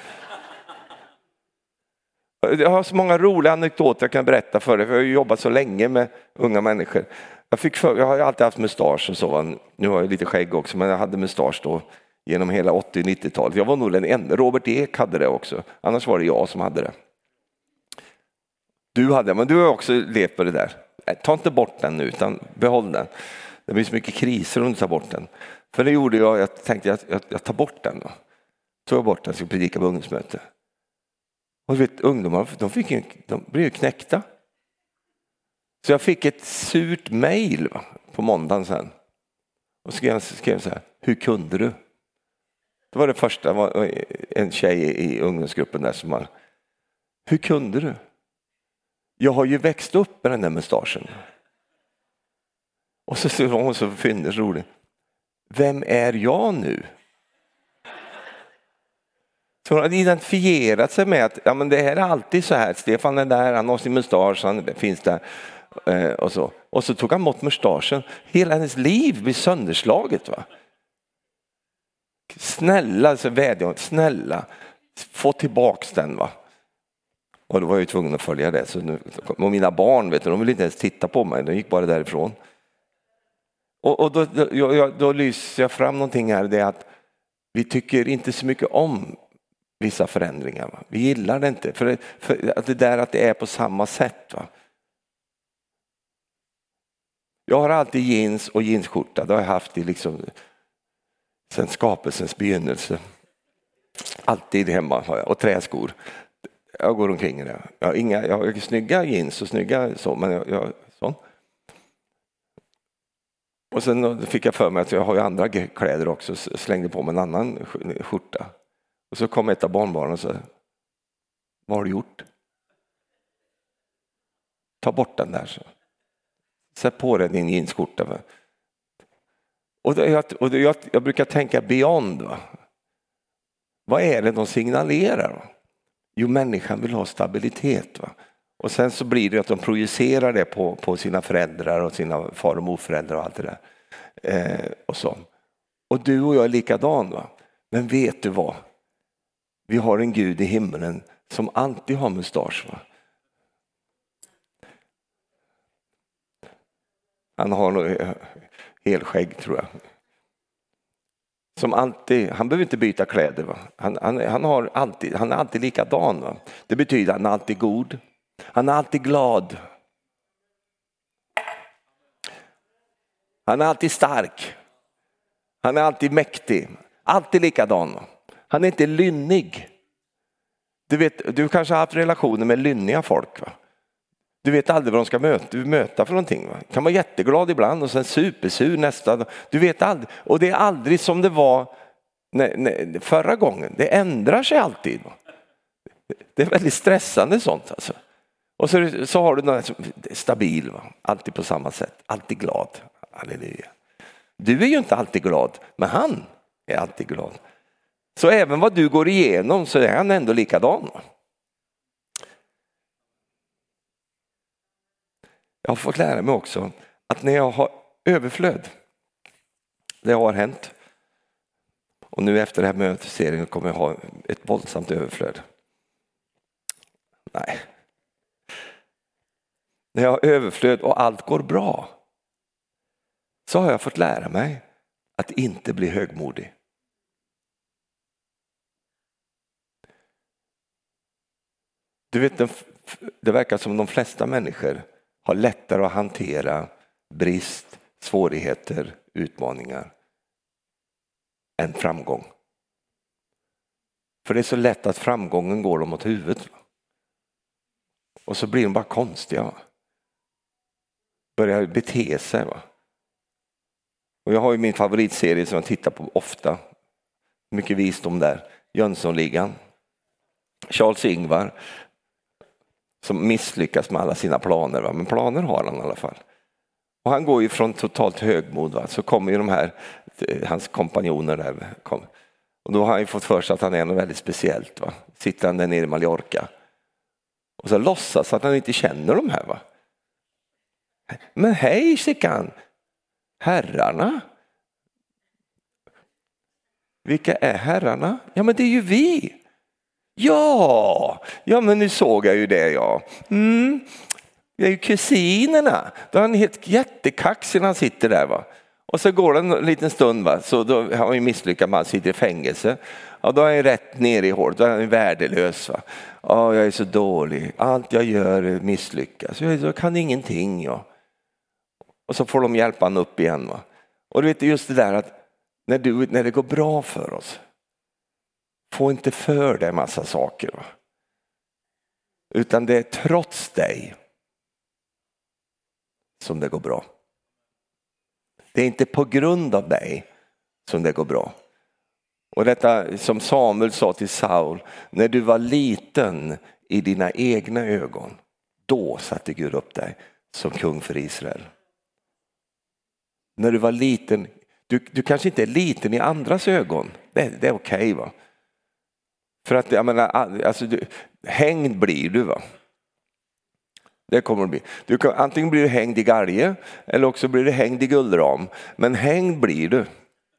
Jag har så många roliga anekdoter jag kan berätta för dig. För jag har jobbat så länge med unga människor. Jag har alltid haft mustasch och så. Nu har jag lite skägg också, men jag hade mustasch då genom hela 80- och 90-talet. Jag var nog den enda. Robert Ek hade det också. Annars var det jag som hade det. Men du har också levt på det där. Ta inte bort den nu, utan behåll den. Det blir så mycket kriser om du tar bort den. För det gjorde jag tänkte att jag tar bort den då. Tog jag bort den, så predika på ungdomsmöte. Och du vet, ungdomar, de blev ju knäckta. Så jag fick ett surt mejl på måndagen sen. Och skrev så här: hur kunde du? Det var det första, var en tjej i ungdomsgruppen där som var: hur kunde du? Jag har ju växt upp med den där mustaschen. Och så var hon så fyndig, rolig. Vem är jag nu? Så hon hade identifierat sig med att men det här är alltid så här. Stefan är där, han har sin mustasch, han finns där. Och så tog han bort mustaschen. Hela hennes liv blir sönderslaget. Va? Snälla, så vädjar hon, snälla, få tillbaks den. Va? Och då var jag ju tvungen att följa det. Så nu, och mina barn, vet du, de ville inte ens titta på mig, de gick bara därifrån. Och då lyser jag fram någonting här, det är att vi tycker inte så mycket om vissa förändringar. Va? Vi gillar det inte, för att det där att det är på samma sätt. Va? Jag har alltid jeans och jeansskjorta, det har jag haft i liksom sen skapelsens begynnelse. Alltid hemma har jag, och träskor. Jag går omkring i det. Jag har snygga jeans och snygga så, men jag sån. Och sen fick jag för mig att jag har ju andra kläder också, så slängde på mig en annan skjorta. Och så kom ett av barnbarnen och sa: vad har du gjort? Ta bort den där. Så. Sätt på dig din jeansskjorta. Och jag brukar tänka beyond. Va? Vad är det de signalerar? Va? Jo, människan vill ha stabilitet. Va? Och sen så blir det att de projicerar det på sina föräldrar och sina far- och morföräldrar och allt det där. Och så. Och du och jag är likadan. Va? Men vet du vad? Vi har en Gud i himlen som alltid har mustasch. Va? Han har nog helskägg, tror jag. Som alltid, han behöver inte byta kläder. Va? Han är alltid likadan. Va? Det betyder att han är alltid god. Han är alltid glad. Han är alltid stark. Han är alltid mäktig. Alltid likadan. Va? Han är inte lynnig. Du kanske har haft relationer med lynniga folk. Va? Du vet aldrig vad de ska möta för någonting. Va? Kan vara jätteglad ibland och sen supersur nästa. Du vet aldrig. Och det är aldrig som det var förra gången. Det ändrar sig alltid. Va? Det är väldigt stressande sånt. Alltså. Och så har du någon som är stabil. Va? Alltid på samma sätt. Alltid glad. Halleluja. Du är ju inte alltid glad. Men han är alltid glad. Så även vad du går igenom så är han ändå likadan. Va? Jag har fått lära mig också att när jag har överflöd, det har hänt, och nu efter det här mötesserien kommer jag ha ett våldsamt överflöd. Nej. När jag har överflöd och allt går bra, så har jag fått lära mig att inte bli högmodig. Du vet, det verkar som de flesta människor har lättare att hantera brist, svårigheter, utmaningar än framgång. För det är så lätt att framgången går dem åt huvudet. Och så blir de bara konstiga. Va? Börjar bete sig. Va? Och jag har ju min favoritserie som jag tittar på ofta. Mycket visdom där. Jönssonligan. Charles-Ingvar. Som misslyckas med alla sina planer. Va? Men planer har han i alla fall. Och han går ju från totalt högmod. Va? Så kommer ju de här, hans kompanjoner där. Och då har han ju fått för sig att han är något väldigt speciellt. Va? Sitter han där nere i Mallorca. Och så låtsas att han inte känner de här. Va? Men hej, Sikan. Herrarna. Vilka är herrarna? Ja, men det är ju vi. Ja, men nu såg jag ju det, ja. Det är ju kusinerna. Då är han helt jättekaxig när han sitter där, va. Och så går det en liten stund, va. Så då har han ju misslyckats med att han sitter i fängelse. Ja, då är han rätt ner i håret, då är han värdelös, va. Ja, jag är så dålig. Allt jag gör misslyckas. Jag kan ingenting, ja. Och så får de hjälpa han upp igen. Va? Och du vet just det där att när det går bra för oss, få inte för dig en massa saker. Va? Utan det är trots dig som det går bra. Det är inte på grund av dig som det går bra. Och detta som Samuel sa till Saul, när du var liten i dina egna ögon, då satte Gud upp dig som kung för Israel. När du var liten, du kanske inte är liten i andras ögon, det är okej, va. För att jag menar, alltså, hängd blir du, va. Det kommer att bli. Antingen blir du hängd i galge eller också blir du hängd i guldram. Men hängd blir du.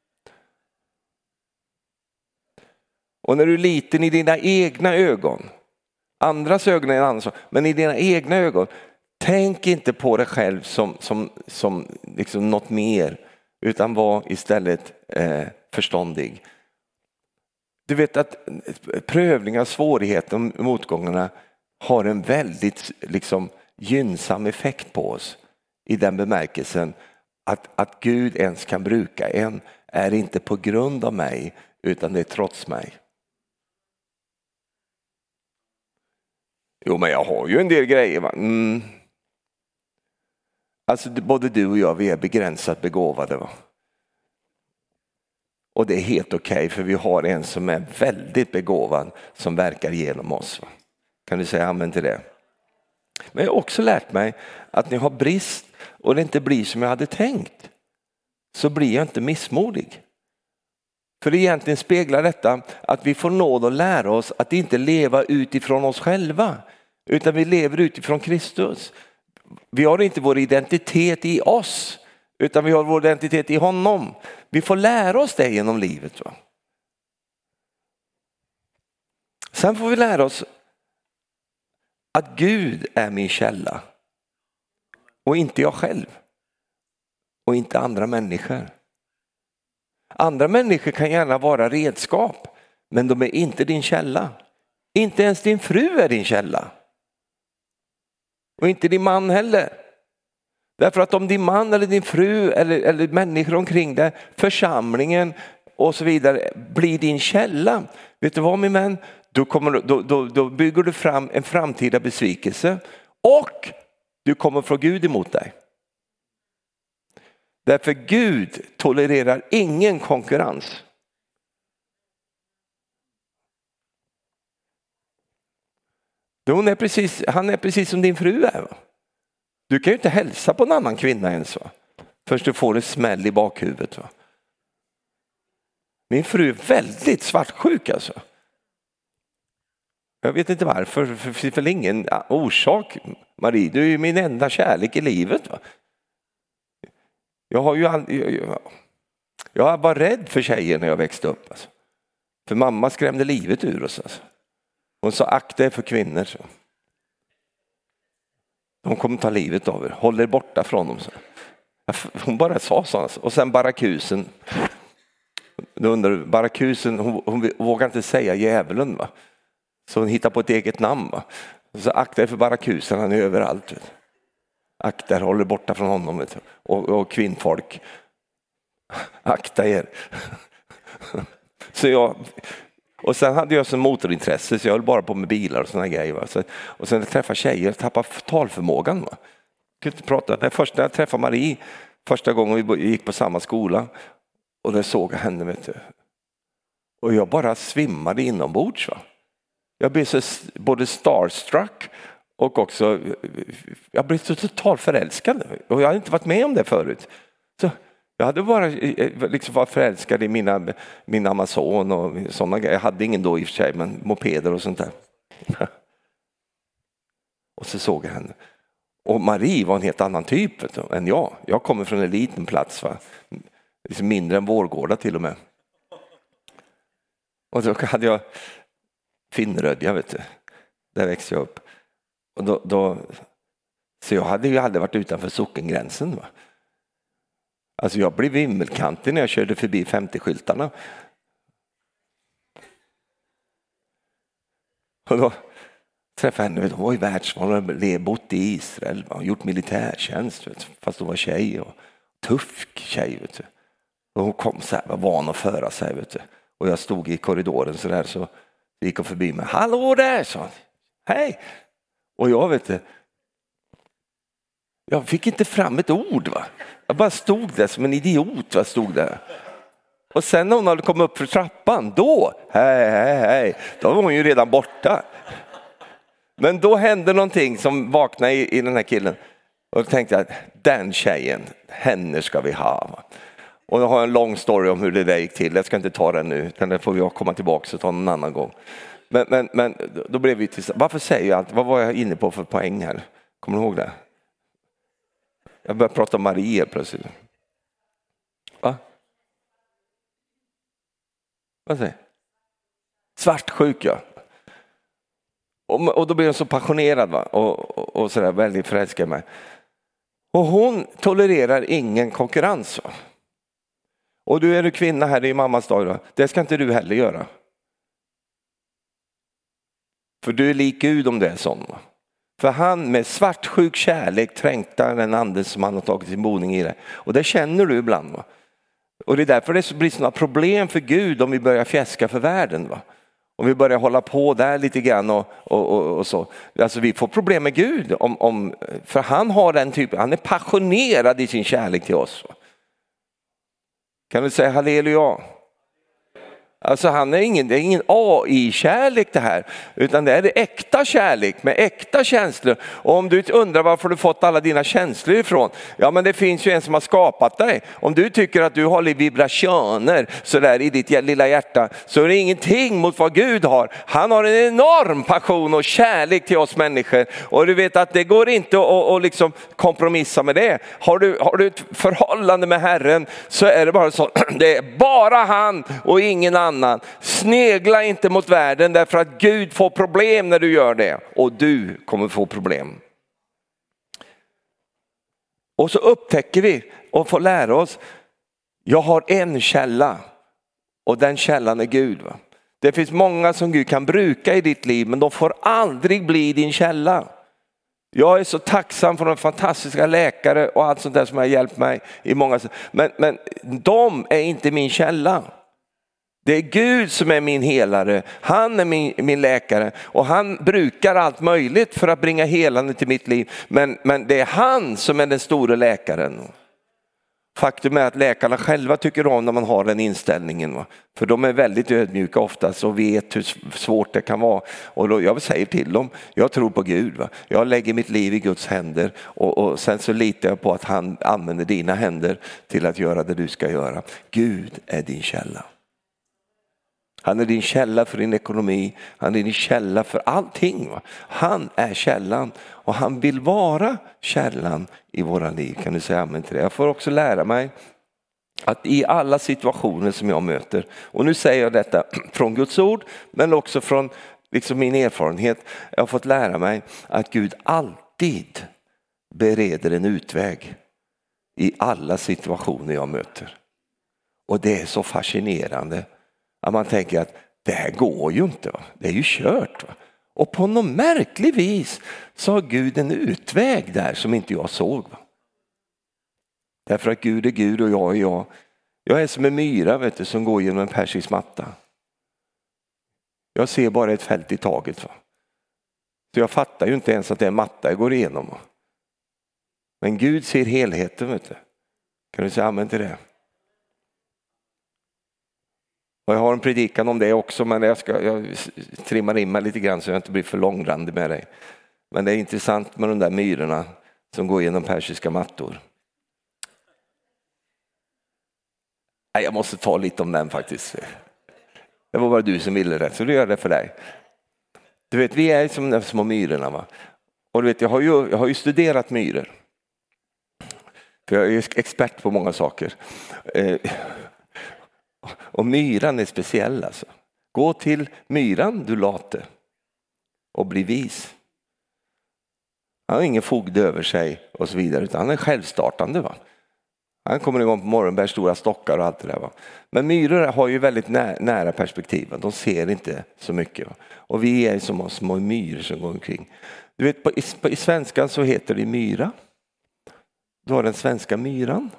Och när du är liten i dina egna ögon, andras ögon är en annan sak, men i dina egna ögon, tänk inte på dig själv som liksom något mer, utan var istället förståndig. Du vet att prövningar, svårigheter, motgångarna har en väldigt liksom gynnsam effekt på oss i den bemärkelsen att Gud ens kan bruka en är inte på grund av mig utan det är trots mig. Jo, men jag har ju en del grejer. Va? Alltså både du och jag, vi är begränsat begåvade. Va? Och det är helt okej, för vi har en som är väldigt begåvad som verkar genom oss. Va? Kan du säga amen till det? Men jag har också lärt mig att när jag har brist och det inte blir som jag hade tänkt, så blir jag inte missmodig. För det egentligen speglar detta att vi får nåd att lära oss att inte leva utifrån oss själva, utan vi lever utifrån Kristus. Vi har inte vår identitet i oss, utan vi har vår identitet i honom. Vi får lära oss det genom livet. Va? Sen får vi lära oss att Gud är min källa och inte jag själv och inte andra människor. Andra människor kan gärna vara redskap, men de är inte din källa. Inte ens din fru är din källa. Och inte din man heller. Därför att om din man eller din fru eller människor omkring dig, församlingen och så vidare blir din källa. Vet du vad min vän? Då bygger du fram en framtida besvikelse och du kommer få Gud emot dig. Därför Gud tolererar ingen konkurrens. Han är precis som din fru är. Va? Du kan ju inte hälsa på en annan kvinna ens. Va? Först du får en smäll i bakhuvudet. Va? Min fru är väldigt svartsjuk alltså. Jag vet inte varför, för det finns väl ingen orsak. Marie, du är ju min enda kärlek i livet. Va? Jag var rädd för tjejer när jag växte upp. Alltså. För mamma skrämde livet ur oss. Alltså. Hon sa akta er för kvinnor. Så. De kommer ta livet av er. Håll er borta från dem. Så. Hon bara sa så. Alltså. Och sen Barakusen. Barakusen, hon vågar inte säga djävulen. Va? Så hon hittar på ett eget namn. Va? Så akta er för Barakusen, han är överallt. Vet. Akta er, håll er borta från honom. Vet. Och kvinnfolk. Akta er. Och sen hade jag som motorintresse, så jag höll bara på med bilar och såna grejer. Va? Och sen träffade tjejer, tappade talförmågan. Va? Jag kunde inte prata. När jag träffade Marie, första gången vi gick på samma skola, och där såg jag henne. Vet du. Och jag bara svimmade inombords. Va? Jag blev så både starstruck och också, jag blev så totalt förälskad. Och jag hade inte varit med om det förut. Så jag hade bara liksom varit förälskad i min Amazon och sådana grejer. Jag hade ingen då i och för sig, men mopeder och sånt där. Och så såg jag henne. Och Marie var en helt annan typ än jag. Jag kommer från en liten plats. Va? Liksom mindre än Vårgårda till och med. Och så hade jag Finnrödja, vet du. Där växte jag upp. Och så jag hade ju aldrig varit utanför sockengränsen. Va? Alltså jag blev vimmelkantig när jag körde förbi 50-skyltarna. Och träffade henne, hon var ju världsvan, hon hade bott i Israel, gjort militärtjänst, fast hon var tjej och tuff tjej. Vet du. Och hon kom så här, var van att föra sig. Vet du. Och jag stod i korridoren så där, så gick hon förbi mig. Hallå där, sa hon. Hej! Och jag vet du, jag fick inte fram ett ord. Va? Jag bara stod där som en idiot. Va? Stod där. Och sen när hon hade kommit upp för trappan, då, hej, då var hon ju redan borta. Men då hände någonting som vaknade i den här killen. Och då tänkte jag, den tjejen, henne ska vi ha. Och jag har en lång story om hur det där gick till. Jag ska inte ta den nu, utan det får vi komma tillbaka och ta någon annan gång. Men då blev vi tillsammans. Varför säger jag allt? Vad var jag inne på för poäng här? Kommer du ihåg det? Jag började prata om Maria plötsligt. Va? Vad säger? Svartsjuk, ja. Och då blev hon så passionerad, va? Och sådär, väldigt förälskad mig. Och hon tolererar ingen konkurrens. Va? Och du är du kvinna här, det är mammas dag då. Det ska inte du heller göra. För du är lik Gud om det är sån. Va? För han med svartsjuk kärlek trängtar den anden som han har tagit sin boning i det. Och det känner du ibland. Va? Och det är därför det blir sådana problem för Gud om vi börjar fjäska för världen. Va? Om vi börjar hålla på där lite grann och så. Alltså vi får problem med Gud. För han har den typen, han är passionerad i sin kärlek till oss. Va? Kan du säga halleluja? Alltså det är ingen AI-kärlek det här, utan det är äkta kärlek med äkta känslor. Och om du undrar varför du fått alla dina känslor ifrån, ja men det finns ju en som har skapat dig. Om du tycker att du har vibrationer så där i ditt lilla hjärta, så är det ingenting mot vad Gud har. Han har en enorm passion och kärlek till oss människor, och du vet att det går inte att liksom kompromissa med det. Har du ett förhållande med Herren, så är det bara så, det är bara han och ingen annan. Snegla inte mot världen, därför att Gud får problem när du gör det, och du kommer få problem. Och så upptäcker vi och får lära oss, jag har en källa, och den källan är Gud. Va? Det finns många som Gud kan bruka i ditt liv, men de får aldrig bli din källa. Jag är så tacksam för de fantastiska läkare och allt sånt där som har hjälpt mig i många, men de är inte min källa. Det är Gud som är min helare, han är min läkare, och han brukar allt möjligt för att bringa helande till mitt liv. Men det är han som är den stora läkaren. Faktum är att läkarna själva tycker om när man har den inställningen. Va? För de är väldigt ödmjuka oftast och vet hur svårt det kan vara. Och då, jag säger till dem, jag tror på Gud. Va? Jag lägger mitt liv i Guds händer, och sen så litar jag på att han använder dina händer till att göra det du ska göra. Gud är din källa. Han är din källa för din ekonomi. Han är din källa för allting. Va? Han är källan, och han vill vara källan i våra liv. Kan du säga amen till det? Jag får också lära mig att i alla situationer som jag möter, och nu säger jag detta från Guds ord, men också från liksom min erfarenhet. Jag har fått lära mig att Gud alltid bereder en utväg i alla situationer jag möter. Och det är så fascinerande. Att man tänker att det här går ju inte, va? Det är ju kört. Va? Och på någon märklig vis så har Gud en utväg där som inte jag såg. Va? Därför att Gud är Gud och jag är jag. Jag är som en myra, vet du, som går genom en persisk matta. Jag ser bara ett fält i taget. Va? Så jag fattar ju inte ens att det är en matta jag går igenom. Va? Men Gud ser helheten, vet du. Kan du säga amen till det? Och jag har en predikan om det också, men jag trimmar in mig lite grann så jag inte blir för långrandig med dig. Men det är intressant med de där myrorna som går genom persiska mattor. Nej, jag måste ta lite om den faktiskt. Det var bara du som ville det, så du gör det för dig. Du vet, vi är som de små myrorna, va? Och du vet, jag har ju studerat myror. För jag är ju expert på många saker. Och myran är speciell alltså. Gå till myran, du late, och bli vis. Han har ingen fogd över sig och så vidare, utan han är självstartande. Va? Han kommer igång på morgonen, bär stora stockar och allt det där. Va? Men myror har ju väldigt nära perspektiv. De ser inte så mycket. Va? Och vi är som små myror som går omkring. Du vet, i svenskan så heter det myra. Du har den svenska myran.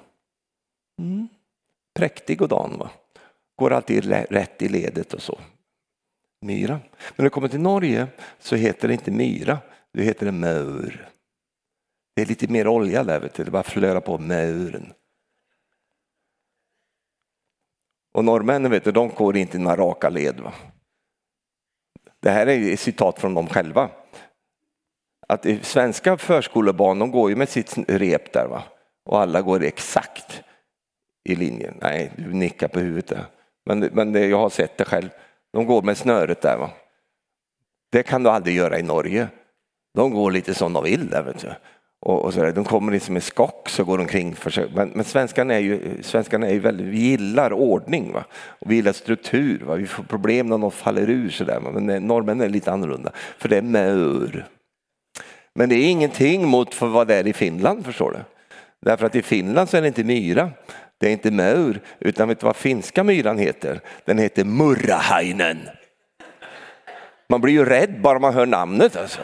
Präktig och dan, va? Går alltid rätt i ledet och så. Myra. Men när du kommer till Norge så heter det inte myra. Det heter det maur. Det är lite mer olja där, vet du. Det bara flörar på mauren. Och norrmännen, vet du, de går inte i några raka led. Va? Det här är ett citat från dem själva. Att i svenska förskolebarn, de går ju med sitt rep där, va? Och alla går exakt i linjen. Nej, du nickar på huvudet där. Men jag har sett det själv. De går med snöret där, va? Det kan du aldrig göra i Norge. De går lite som de vill där, vet du. Och så där, de kommer liksom i skock så går de omkring för sig. Men svenskarna är ju väldigt, vi gillar ordning, va? Och vi gillar struktur, va? Vi får problem när någon faller ur så där, men norrmännen är lite annorlunda. För det är maur. Men det är ingenting mot för vad det är i Finland, förstår du. Därför att i Finland så är det inte myra. Det är inte maur, utan vet du vad finska myran heter? Den heter murrahainen. Man blir ju rädd bara man hör namnet, alltså.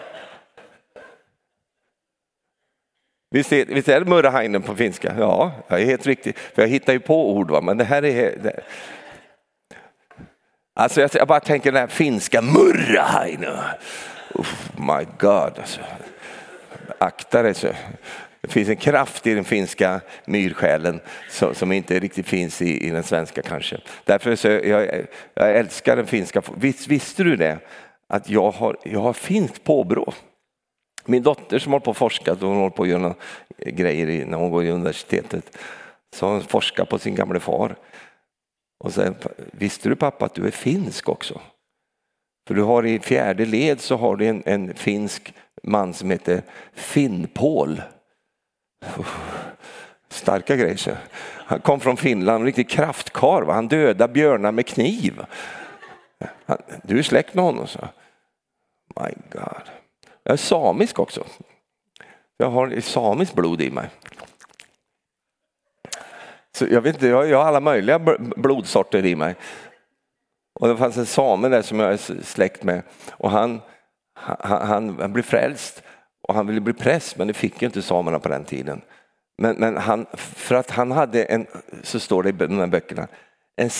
Visst är det murrahainen på finska? Ja, jag är helt riktigt. För jag hittar ju på ord, va? Men det här är... Alltså jag bara tänker den här finska murrahainen. Oh my God, alltså. Akta dig så. Det finns en kraft i den finska myrsjälen som inte riktigt finns i den svenska kanske. Därför så jag älskar den finska. Visste du det? Att jag har finskt påbrå. Min dotter som har på forskat, hon håller på att göra grejer när hon går i universitetet. Så hon forskar på sin gamla far. Och sen, visste du pappa att du är finsk också? För du har i fjärde led så har du en finsk man som heter Finnpål. Starka grejer. Han kom från Finland, en riktig kraftkarl. Han dödade björnar med kniv. Du är släkt med honom, så. My God. Jag är samisk också. Jag har samisk blod i mig. Så jag vet inte, jag har alla möjliga blodsorter i mig. Och det fanns en same där som jag är släkt med. Och han blev frälst. Och han ville bli präst, men det fick ju inte samerna på den tiden. Men för att han hade så står det i de här böckerna, en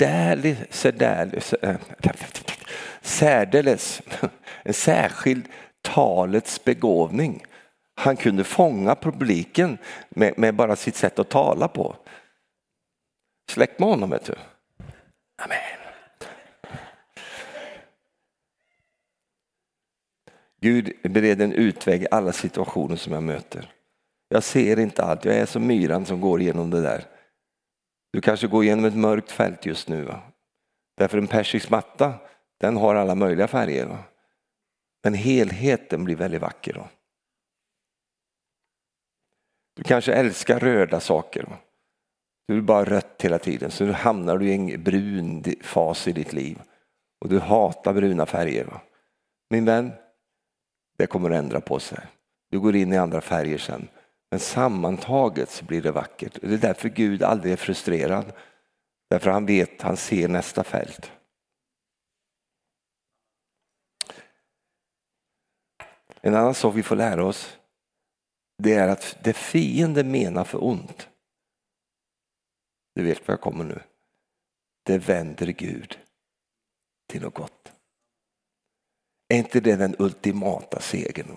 en särskild talets begåvning. Han kunde fånga publiken med bara sitt sätt att tala på. Släkt med honom, vet du. Amen. Gud bereder en utväg i alla situationer som jag möter. Jag ser inte allt. Jag är som myran som går igenom det där. Du kanske går igenom ett mörkt fält just nu. Va? Därför en persisk matta, den har alla möjliga färger. Va? Men helheten blir väldigt vacker. Va? Du kanske älskar röda saker. Va? Du är bara rött hela tiden. Så nu hamnar du i en brun fas i ditt liv. Och du hatar bruna färger. Va? Min vän, det kommer att ändra på sig. Du går in i andra färger sen. Men sammantaget så blir det vackert. Det är därför Gud aldrig är frustrerad. Därför han vet, han ser nästa fält. En annan sak vi får lära oss, det är att det fienden menar för ont. Du vet vad jag kommer nu. Det vänder Gud till något gott. Är inte det den ultimata segern?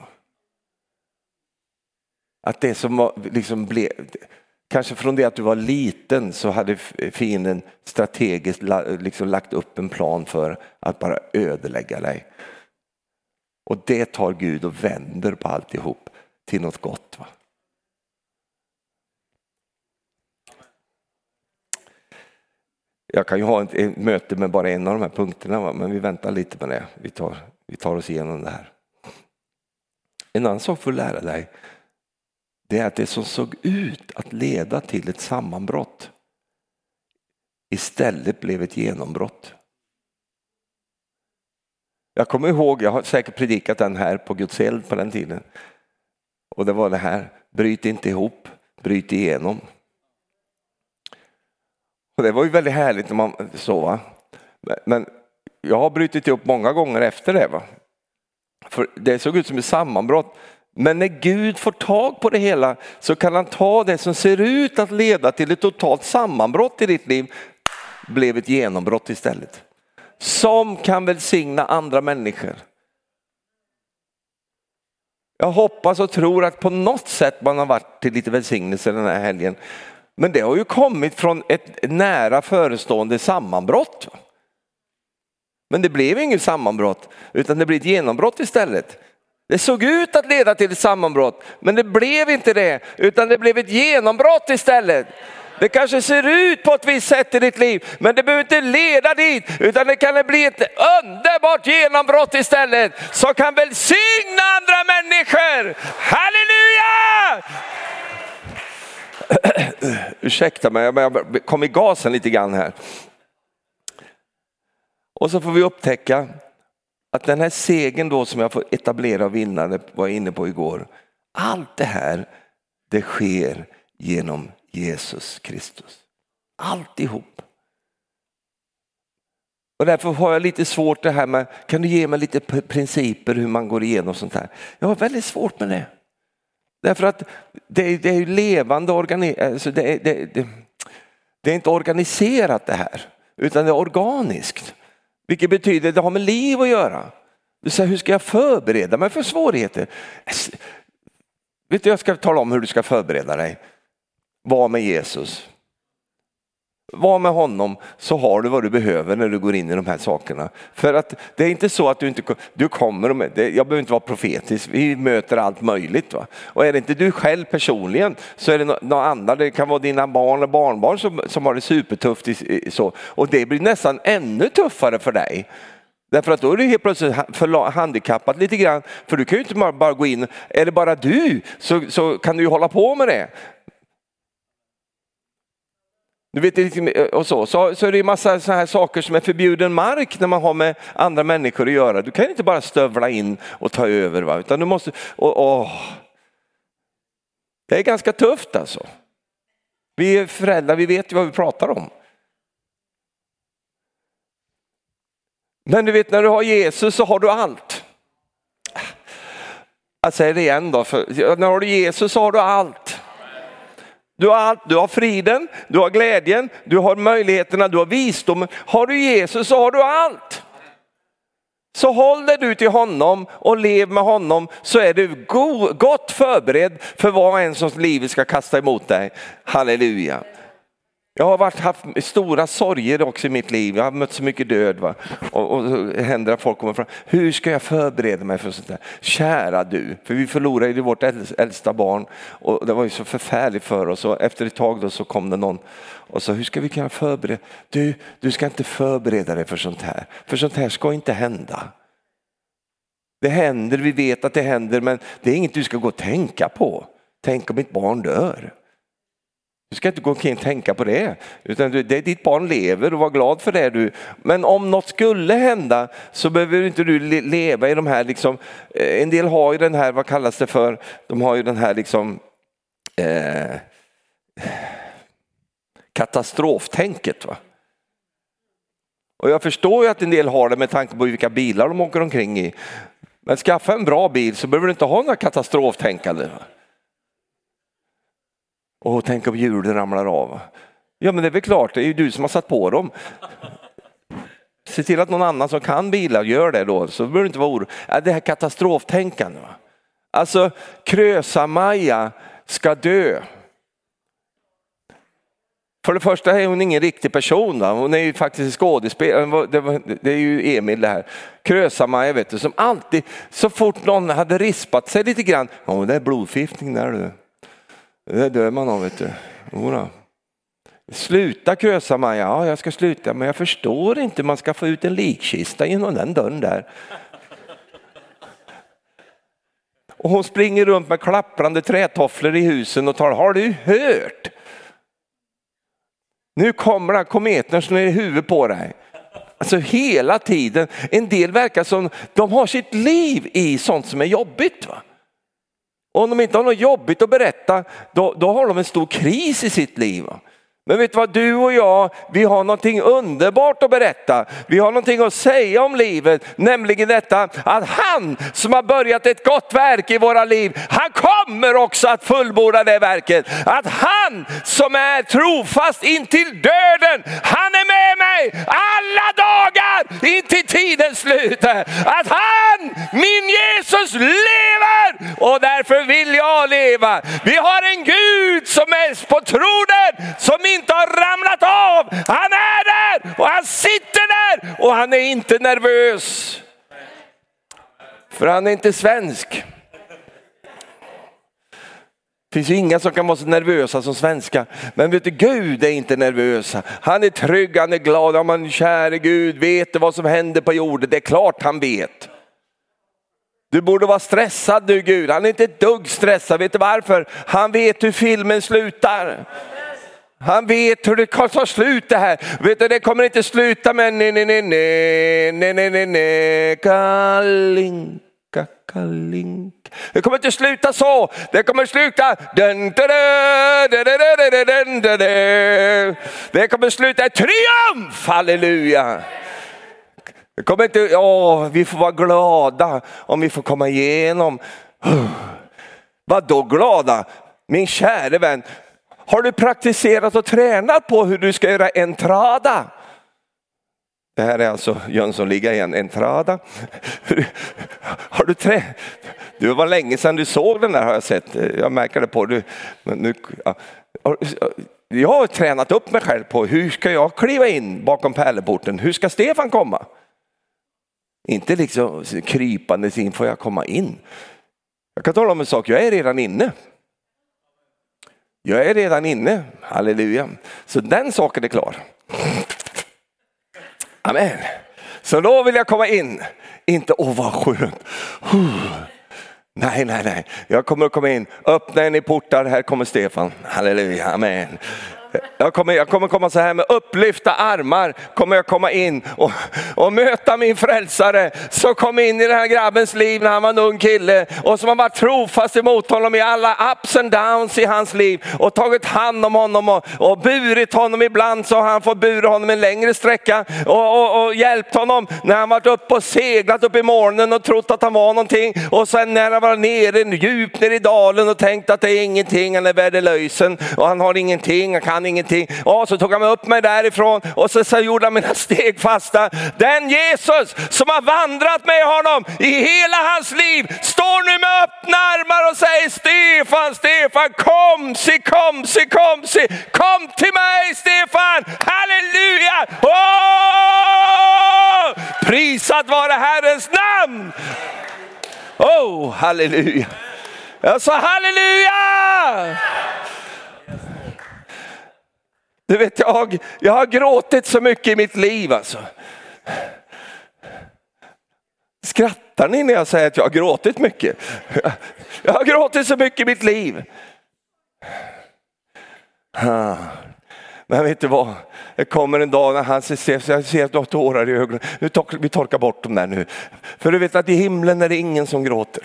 Att det som liksom blev, kanske från det att du var liten så hade fienden strategiskt liksom lagt upp en plan för att bara ödelägga dig. Och det tar Gud och vänder på alltihop till något gott. Va? Jag kan ju ha ett möte med bara en av de här punkterna, va? Men vi väntar lite med det. Vi tar oss igenom det här. En annan sak för att lära dig, det är att det som såg ut att leda till ett sammanbrott istället blev ett genombrott. Jag kommer ihåg, jag har säkert predikat den här på Guds eld på den tiden. Och det var det här, bryt inte ihop, bryt igenom. Och det var ju väldigt härligt när man så, va. Men jag har brutit upp många gånger efter det, va. För det såg ut som ett sammanbrott. Men när Gud får tag på det hela så kan han ta det som ser ut att leda till ett totalt sammanbrott i ditt liv, blev ett genombrott istället. Som kan välsigna andra människor. Jag hoppas och tror att på något sätt man har varit till lite välsignelse den här helgen. Men det har ju kommit från ett nära förestående sammanbrott. Men det blev inget sammanbrott, utan det blev ett genombrott istället. Det såg ut att leda till ett sammanbrott, men det blev inte det, utan det blev ett genombrott istället. Det kanske ser ut på ett visst sätt i ditt liv, men det behöver inte leda dit, utan det kan bli ett underbart genombrott istället som kan välsigna andra människor. Halleluja! Ursäkta mig, jag kom i gasen lite grann här. Och så får vi upptäcka att den här segern då som jag får etablera och vinna, det var jag inne på igår. Allt det här, det sker genom Jesus Kristus. Alltihop. Och därför har jag lite svårt det här med, kan du ge mig lite principer hur man går igenom sånt här? Jag har väldigt svårt med det. Därför att det är ju levande alltså det är inte organiserat det här, utan det är organiskt. Vilket betyder att det har med liv att göra. Du säger, hur ska jag förbereda mig för svårigheter? Vet du, jag ska tala om hur du ska förbereda dig. Var med Jesus. Var med honom, så har du vad du behöver när du går in i de här sakerna. För att det är inte så att du kommer jag behöver inte vara profetisk, vi möter allt möjligt, va? Och är det inte du själv personligen, så är det någon annan, det kan vara dina barn och barnbarn som har det supertufft så. Och det blir nästan ännu tuffare för dig. Därför att då är du helt plötsligt handikappad lite grann, för du kan ju inte bara gå in, är det bara du så kan du ju hålla på med det. Du vet, och så är det en massa så här saker som är förbjuden mark när man har med andra människor att göra. Du kan inte bara stövla in och ta över, va? Utan du måste, det är ganska tufft alltså. Vi är föräldrar, vi vet ju vad vi pratar om. Men du vet, när du har Jesus så har du allt. Jag säger det igen då, för när du har Jesus så har du allt. Du har allt, du har friden, du har glädjen, du har möjligheterna, du har visdomen. Har du Jesus så har du allt. Så håll dig du till honom och lev med honom, så är du gott förberedd för vad en som livet ska kasta emot dig. Halleluja. Jag har haft stora sorger också i mitt liv. Jag har mött så mycket död, va? Och så händer att folk kommer fram. Hur ska jag förbereda mig för sånt där? Kära du, för vi förlorade ju vårt äldsta barn. Och det var ju så förfärligt för oss. Och efter ett tag då så kom det någon och sa, hur ska vi kunna förbereda? Du ska inte förbereda dig för sånt här. För sånt här ska inte hända. Det händer, vi vet att det händer, men det är inget du ska gå och tänka på. Tänk om mitt barn dör. Du ska inte gå och tänka på det, utan det är ditt barn lever och var glad för det du. Men om något skulle hända så behöver inte du leva i de här liksom, en del har ju den här, vad kallas det för? De har ju den här liksom katastroftänket, va? Och jag förstår ju att en del har det med tanke på vilka bilar de åker omkring i. Men skaffa en bra bil så behöver du inte ha några katastroftänkande, va? Och tänk om hjulen ramlar av. Ja, men det är väl klart, det är ju du som har satt på dem. Se till att någon annan som kan bilar gör det då, så behöver du inte vara orolig. Det här katastroftänkande, va? Alltså, Krösa-Maja ska dö. För det första är hon ingen riktig person, va? Hon är ju faktiskt skådespelare. Det är ju Emil det här. Krösa-Maja, vet du, som alltid, så fort någon hade rispat sig lite grann. Det är blodförgiftning där, du. Det dör man av, vet du. Ora. Sluta Krösa-Maja. Ja, jag ska sluta, men jag förstår inte. Man ska få ut en likkista genom den dörren där. Och hon springer runt med klapprande trätofflor i husen och tar, har du hört? Nu kommer den kometen som är i huvudet på dig. Alltså hela tiden. En del verkar som de har sitt liv i sånt som är jobbigt, va? Och om de inte har något jobbigt att berätta, då har de en stor kris i sitt liv. Men vet du vad, du och jag, vi har någonting underbart att berätta. Vi har någonting att säga om livet, nämligen detta att han som har börjat ett gott verk i våra liv, han kommer också att fullborda det verket. Att han som är trofast intill döden, han är med mig alla dagar intill tidens slut. Att han, min Jesus, lever och därför vill jag leva. Vi har en Gud som är på tronen, som inte har ramlat av. Han är där och han sitter där och han är inte nervös. För han är inte svensk. Det finns ju inga som kan vara så nervösa som svenska. Men vet du, Gud är inte nervös. Han är trygg, han är glad. Ja, men käre Gud, vet du vad som händer på jorden? Det är klart han vet. Du borde vara stressad du Gud. Han är inte ett dugg stressad. Vet du varför? Han vet hur filmen slutar. Han vet hur det kan ta slut det här. Vet du, det kommer inte sluta med kalinka, kalinka. Det kommer inte sluta så. Det kommer sluta. Det kommer sluta i triumf. Halleluja. Det kommer inte, vi får vara glada om vi får komma igenom. Vad då glada? Min kära vän, har du praktiserat och tränat på hur du ska göra entrada? Det här är alltså Jönssonliga igen, entrada. Har du tränat? Det var länge sedan du såg den där, har jag sett. Jag märker det på du. Men nu, jag har tränat upp mig själv på hur ska jag kliva in bakom pärleporten. Hur ska Stefan komma? Inte liksom krypandes in, får jag komma in? Jag kan tala om en sak, jag är redan inne. Jag är redan inne, halleluja. Så den saken är klar. Amen. Så då vill jag komma in. Inte, vad skönt. Nej. Jag kommer att komma in. Öppna en i portar, här kommer Stefan. Halleluja, amen. Jag kommer komma så här med upplyfta armar. Kommer jag komma in och möta min frälsare. Så kom in i den här grabbens liv när han var en ung kille. Och som har varit trofast emot honom i alla ups and downs i hans liv. Och tagit hand om honom och burit honom ibland. Så han får bura honom en längre sträcka. Och hjälpt honom när han varit uppe och seglat upp i morgonen och trott att han var någonting. Och sen när han var nere, djupt ner i dalen och tänkt att det är ingenting. Han är värdelösen och han har ingenting, han kan ingenting. Och så tog han upp mig därifrån och så gjorde han mina steg fasta. Den Jesus som har vandrat med honom i hela hans liv står nu med öppna armar och säger: Stefan, kom till mig Stefan, halleluja. Prisat vare Herrens namn. Halleluja. Jag sa halleluja. Du vet, jag har gråtit så mycket i mitt liv alltså. Skrattar ni när jag säger att jag har gråtit mycket? Jag har gråtit så mycket i mitt liv. Men vet du vad? Det kommer en dag när han ser, jag ser att du har tårar i ögonen. Vi torkar bort dem där nu. För du vet att i himlen är det ingen som gråter.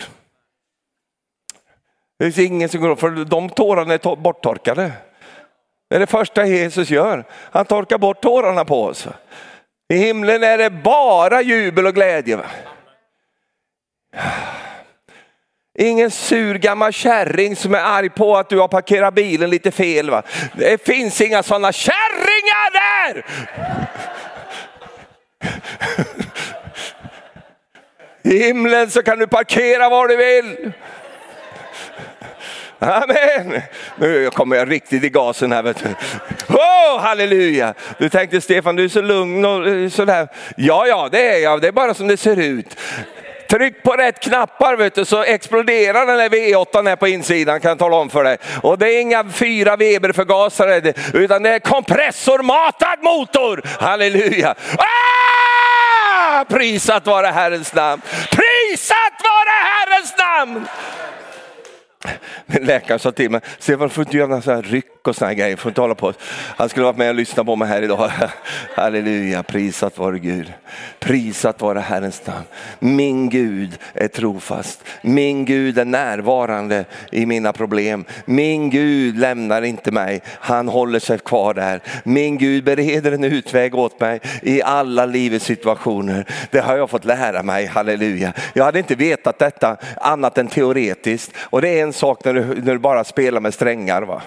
Det är ingen som gråter, för de tårarna är borttorkade. Det är det första Jesus gör. Han torkar bort tårarna på oss. I himlen är det bara jubel och glädje. Ingen sur gammal kärring som är arg på att du har parkerat bilen lite fel. Va? Det finns inga sådana kärringar där. I himlen så kan du parkera var du vill. Amen. Nu kommer jag riktigt i gasen här. Vet du. Halleluja. Du tänkte Stefan, du är så lugn och sådär. Ja, det är jag. Det är bara som det ser ut. Tryck på rätt knappar vet du, så exploderar den där V8 här på insidan, kan jag tala om för dig. Och det är inga 4 Weber förgasare, utan det är kompressormatad motor. Halleluja. Prisat vare Herrens namn. Prisat vare Herrens namn. Men läkaren sa till mig, Stefan, får inte göra några så här ryck och såna här grejer, får inte hålla på. Han skulle vara med och lyssna på mig här idag. Halleluja, prisat vare Gud. Prisat vare Herrens namn. Min Gud är trofast. Min Gud är närvarande i mina problem. Min Gud lämnar inte mig. Han håller sig kvar där. Min Gud bereder en utväg åt mig i alla livets situationer. Det har jag fått lära mig, halleluja. Jag hade inte vetat detta annat än teoretiskt. Och det är en sak när du bara spelar med strängar, va?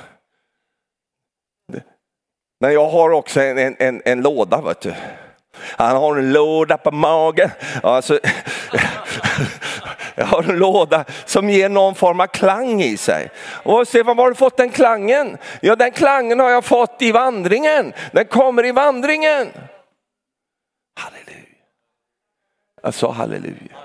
Men jag har också en låda, vet du. Han har en låda på magen. Alltså, jag har en låda som ger någon form av klang i sig. Och se, vad har du fått den klangen? Ja, den klangen har jag fått i vandringen. Den kommer i vandringen. Halleluja. Alltså halleluja.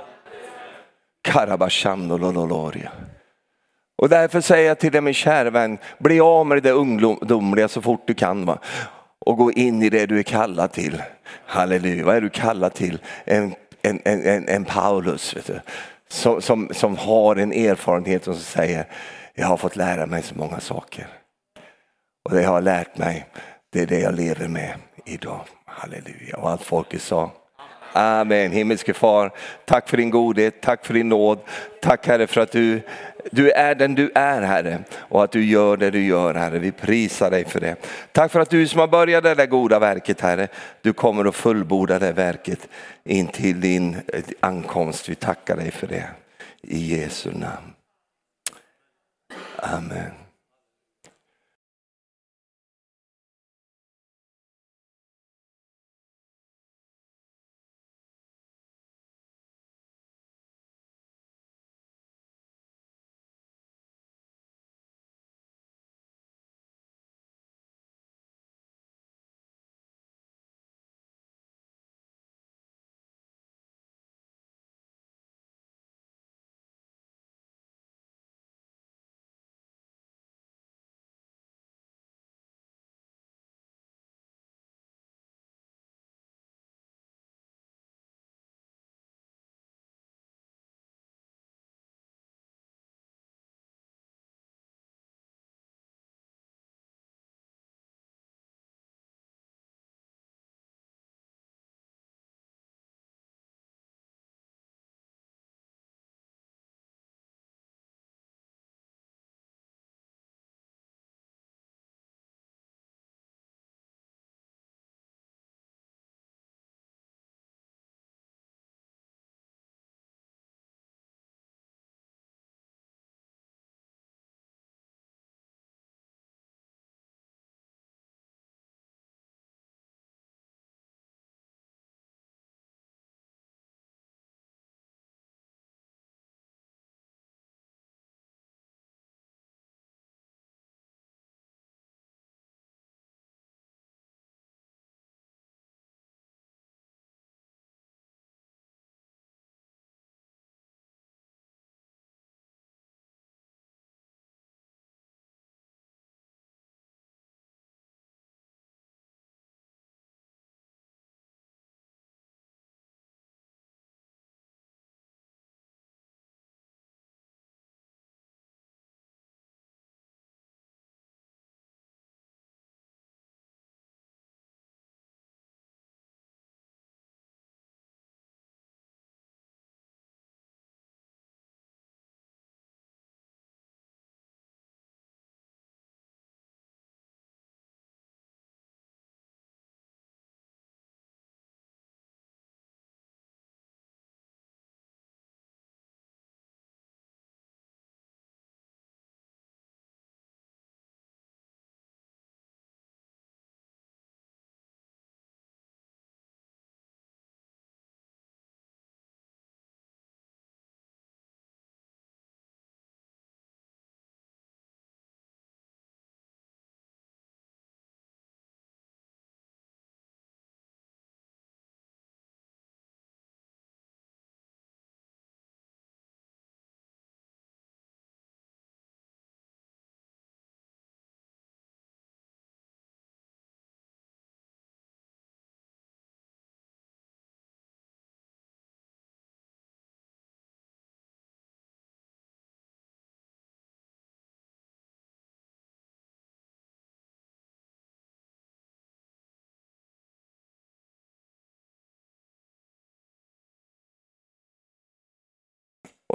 Karabashamnololoria. Och därför säger jag till dig, min kära vän, bli av med det ungdomliga så fort du kan, va? Och gå in i det du är kallad till. Halleluja, vad är du kallad till? En Paulus, vet du, som har en erfarenhet och som säger, jag har fått lära mig så många saker. Och det jag har lärt mig, det är det jag lever med idag. Halleluja, och allt folket sa. Amen. Himmelske far, tack för din godhet, tack för din nåd. Tack Herre för att du är den du är, Herre, och att du gör det du gör, Herre. Vi prisar dig för det. Tack för att du som har börjat det där goda verket, Herre, du kommer att fullborda det verket in till din ankomst. Vi tackar dig för det i Jesu namn. Amen.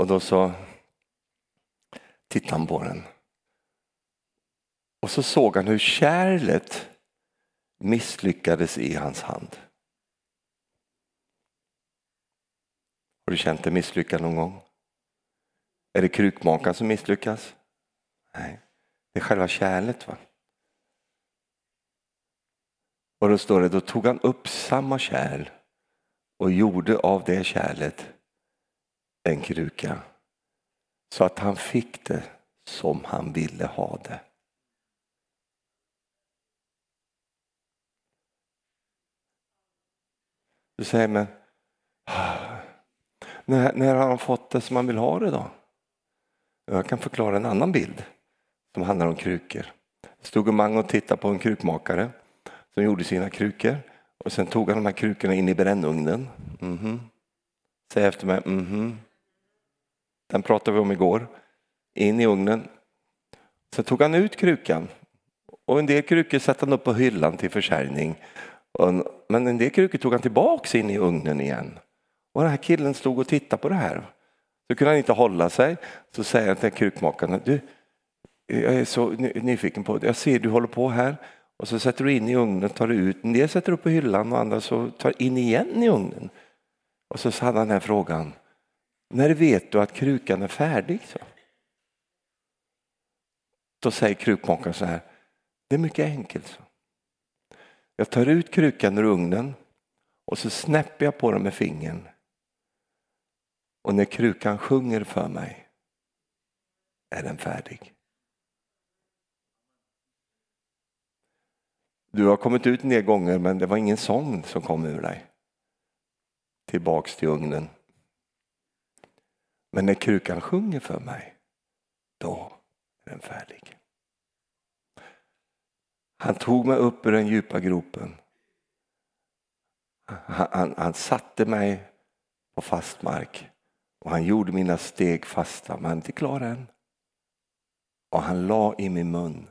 Och då så tittade han på den. Och så såg han hur kärlet misslyckades i hans hand. Har du känt dig misslyckad någon gång? Är det krukmakaren som misslyckas? Nej, det är själva kärlet, va? Och då står det, då tog han upp samma kärl och gjorde av det kärlet en kruka. Så att han fick det som han ville ha det. Du säger, men när har han fått det som han vill ha det då? Jag kan förklara en annan bild som handlar om krukor. Stod en man och tittade på en krukmakare som gjorde sina krukor. Och sen tog han de här krukorna in i brännugnen. Säg efter mig. Den pratade vi om igår. In i ugnen. Så tog han ut krukan. Och en del krukor satte han upp på hyllan till försäljning. Men en del krukor tog han tillbaks in i ugnen igen. Och den här killen stod och tittade på det här. Så kunde han inte hålla sig. Så säger han till krukmakaren. Du, jag är så nyfiken på det. Jag ser du håller på här. Och så sätter du in i ugnen, tar du ut. En del sätter upp på hyllan och andra så tar in igen i ugnen. Och så hade han den här frågan. När vet du att krukan är färdig? Så? Då säger krukmakaren så här. Det är mycket enkelt. Så. Jag tar ut krukan ur ugnen. Och så snäpper jag på den med fingern. Och när krukan sjunger för mig. Är den färdig. Du har kommit ut en del gånger men det var ingen sång som kom ur dig. Tillbaks till ugnen. Men när krukan sjunger för mig, då är den färdig. Han tog mig upp ur den djupa gropen. Han satte mig på fast mark. Och han gjorde mina steg fasta, men inte klar än. Och han la i min mun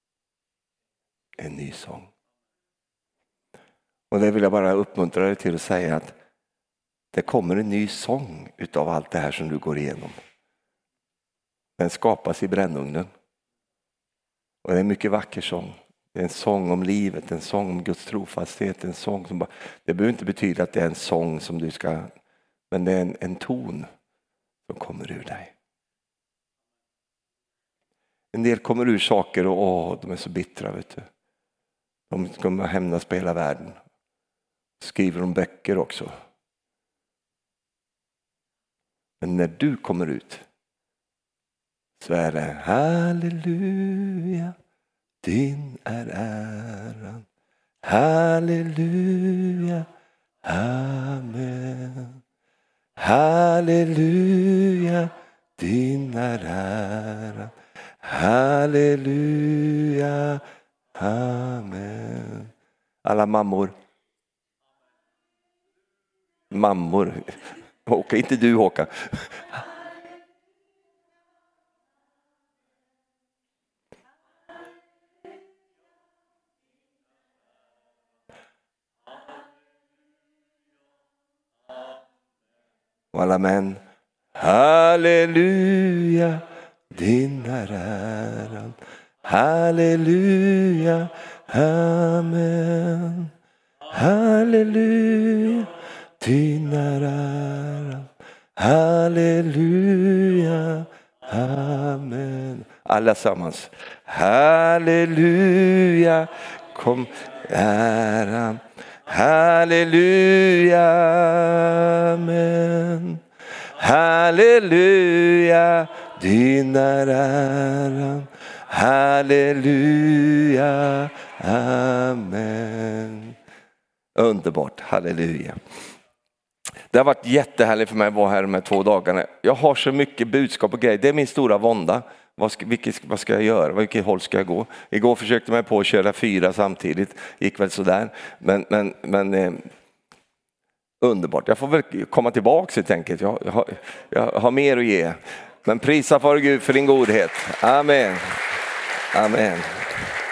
en ny sång. Och det vill jag bara uppmuntra dig till att säga att det kommer en ny sång utav allt det här som du går igenom. Den skapas i brännugnen. Och det är en mycket vacker sång. Det är en sång om livet, en sång om Guds trofasthet, en sång som bara, det behöver inte betyda att det är en sång som du ska, men det är en ton som kommer ur dig. En del kommer ur saker och de är så bittra, vet du. De kommer hämnas på hela världen. Skriver de böcker också. Men när du kommer ut så är det halleluja, din är äran. Halleluja, amen. Halleluja, din är äran. Halleluja, amen. Alla mammor. Mammor. Håkan, inte du Håkan. Och alla män. Halleluja, din är äran. Halleluja, amen. Halleluja, din är äran. Halleluja, amen. Allesammans. Halleluja, kom äran. Halleluja, amen. Halleluja, din är äran. Halleluja, amen. Underbart, halleluja. Det har varit jättehärligt för mig att vara här de här 2 dagarna. Jag har så mycket budskap och grejer. Det är min stora vånda. Vad ska jag göra? Vilket håll ska jag gå? Igår försökte jag på att köra 4 samtidigt. Gick väl sådär. Men underbart. Jag får väl komma tillbaka helt enkelt. Jag har mer att ge. Men prisa för Gud för din godhet. Amen. Amen.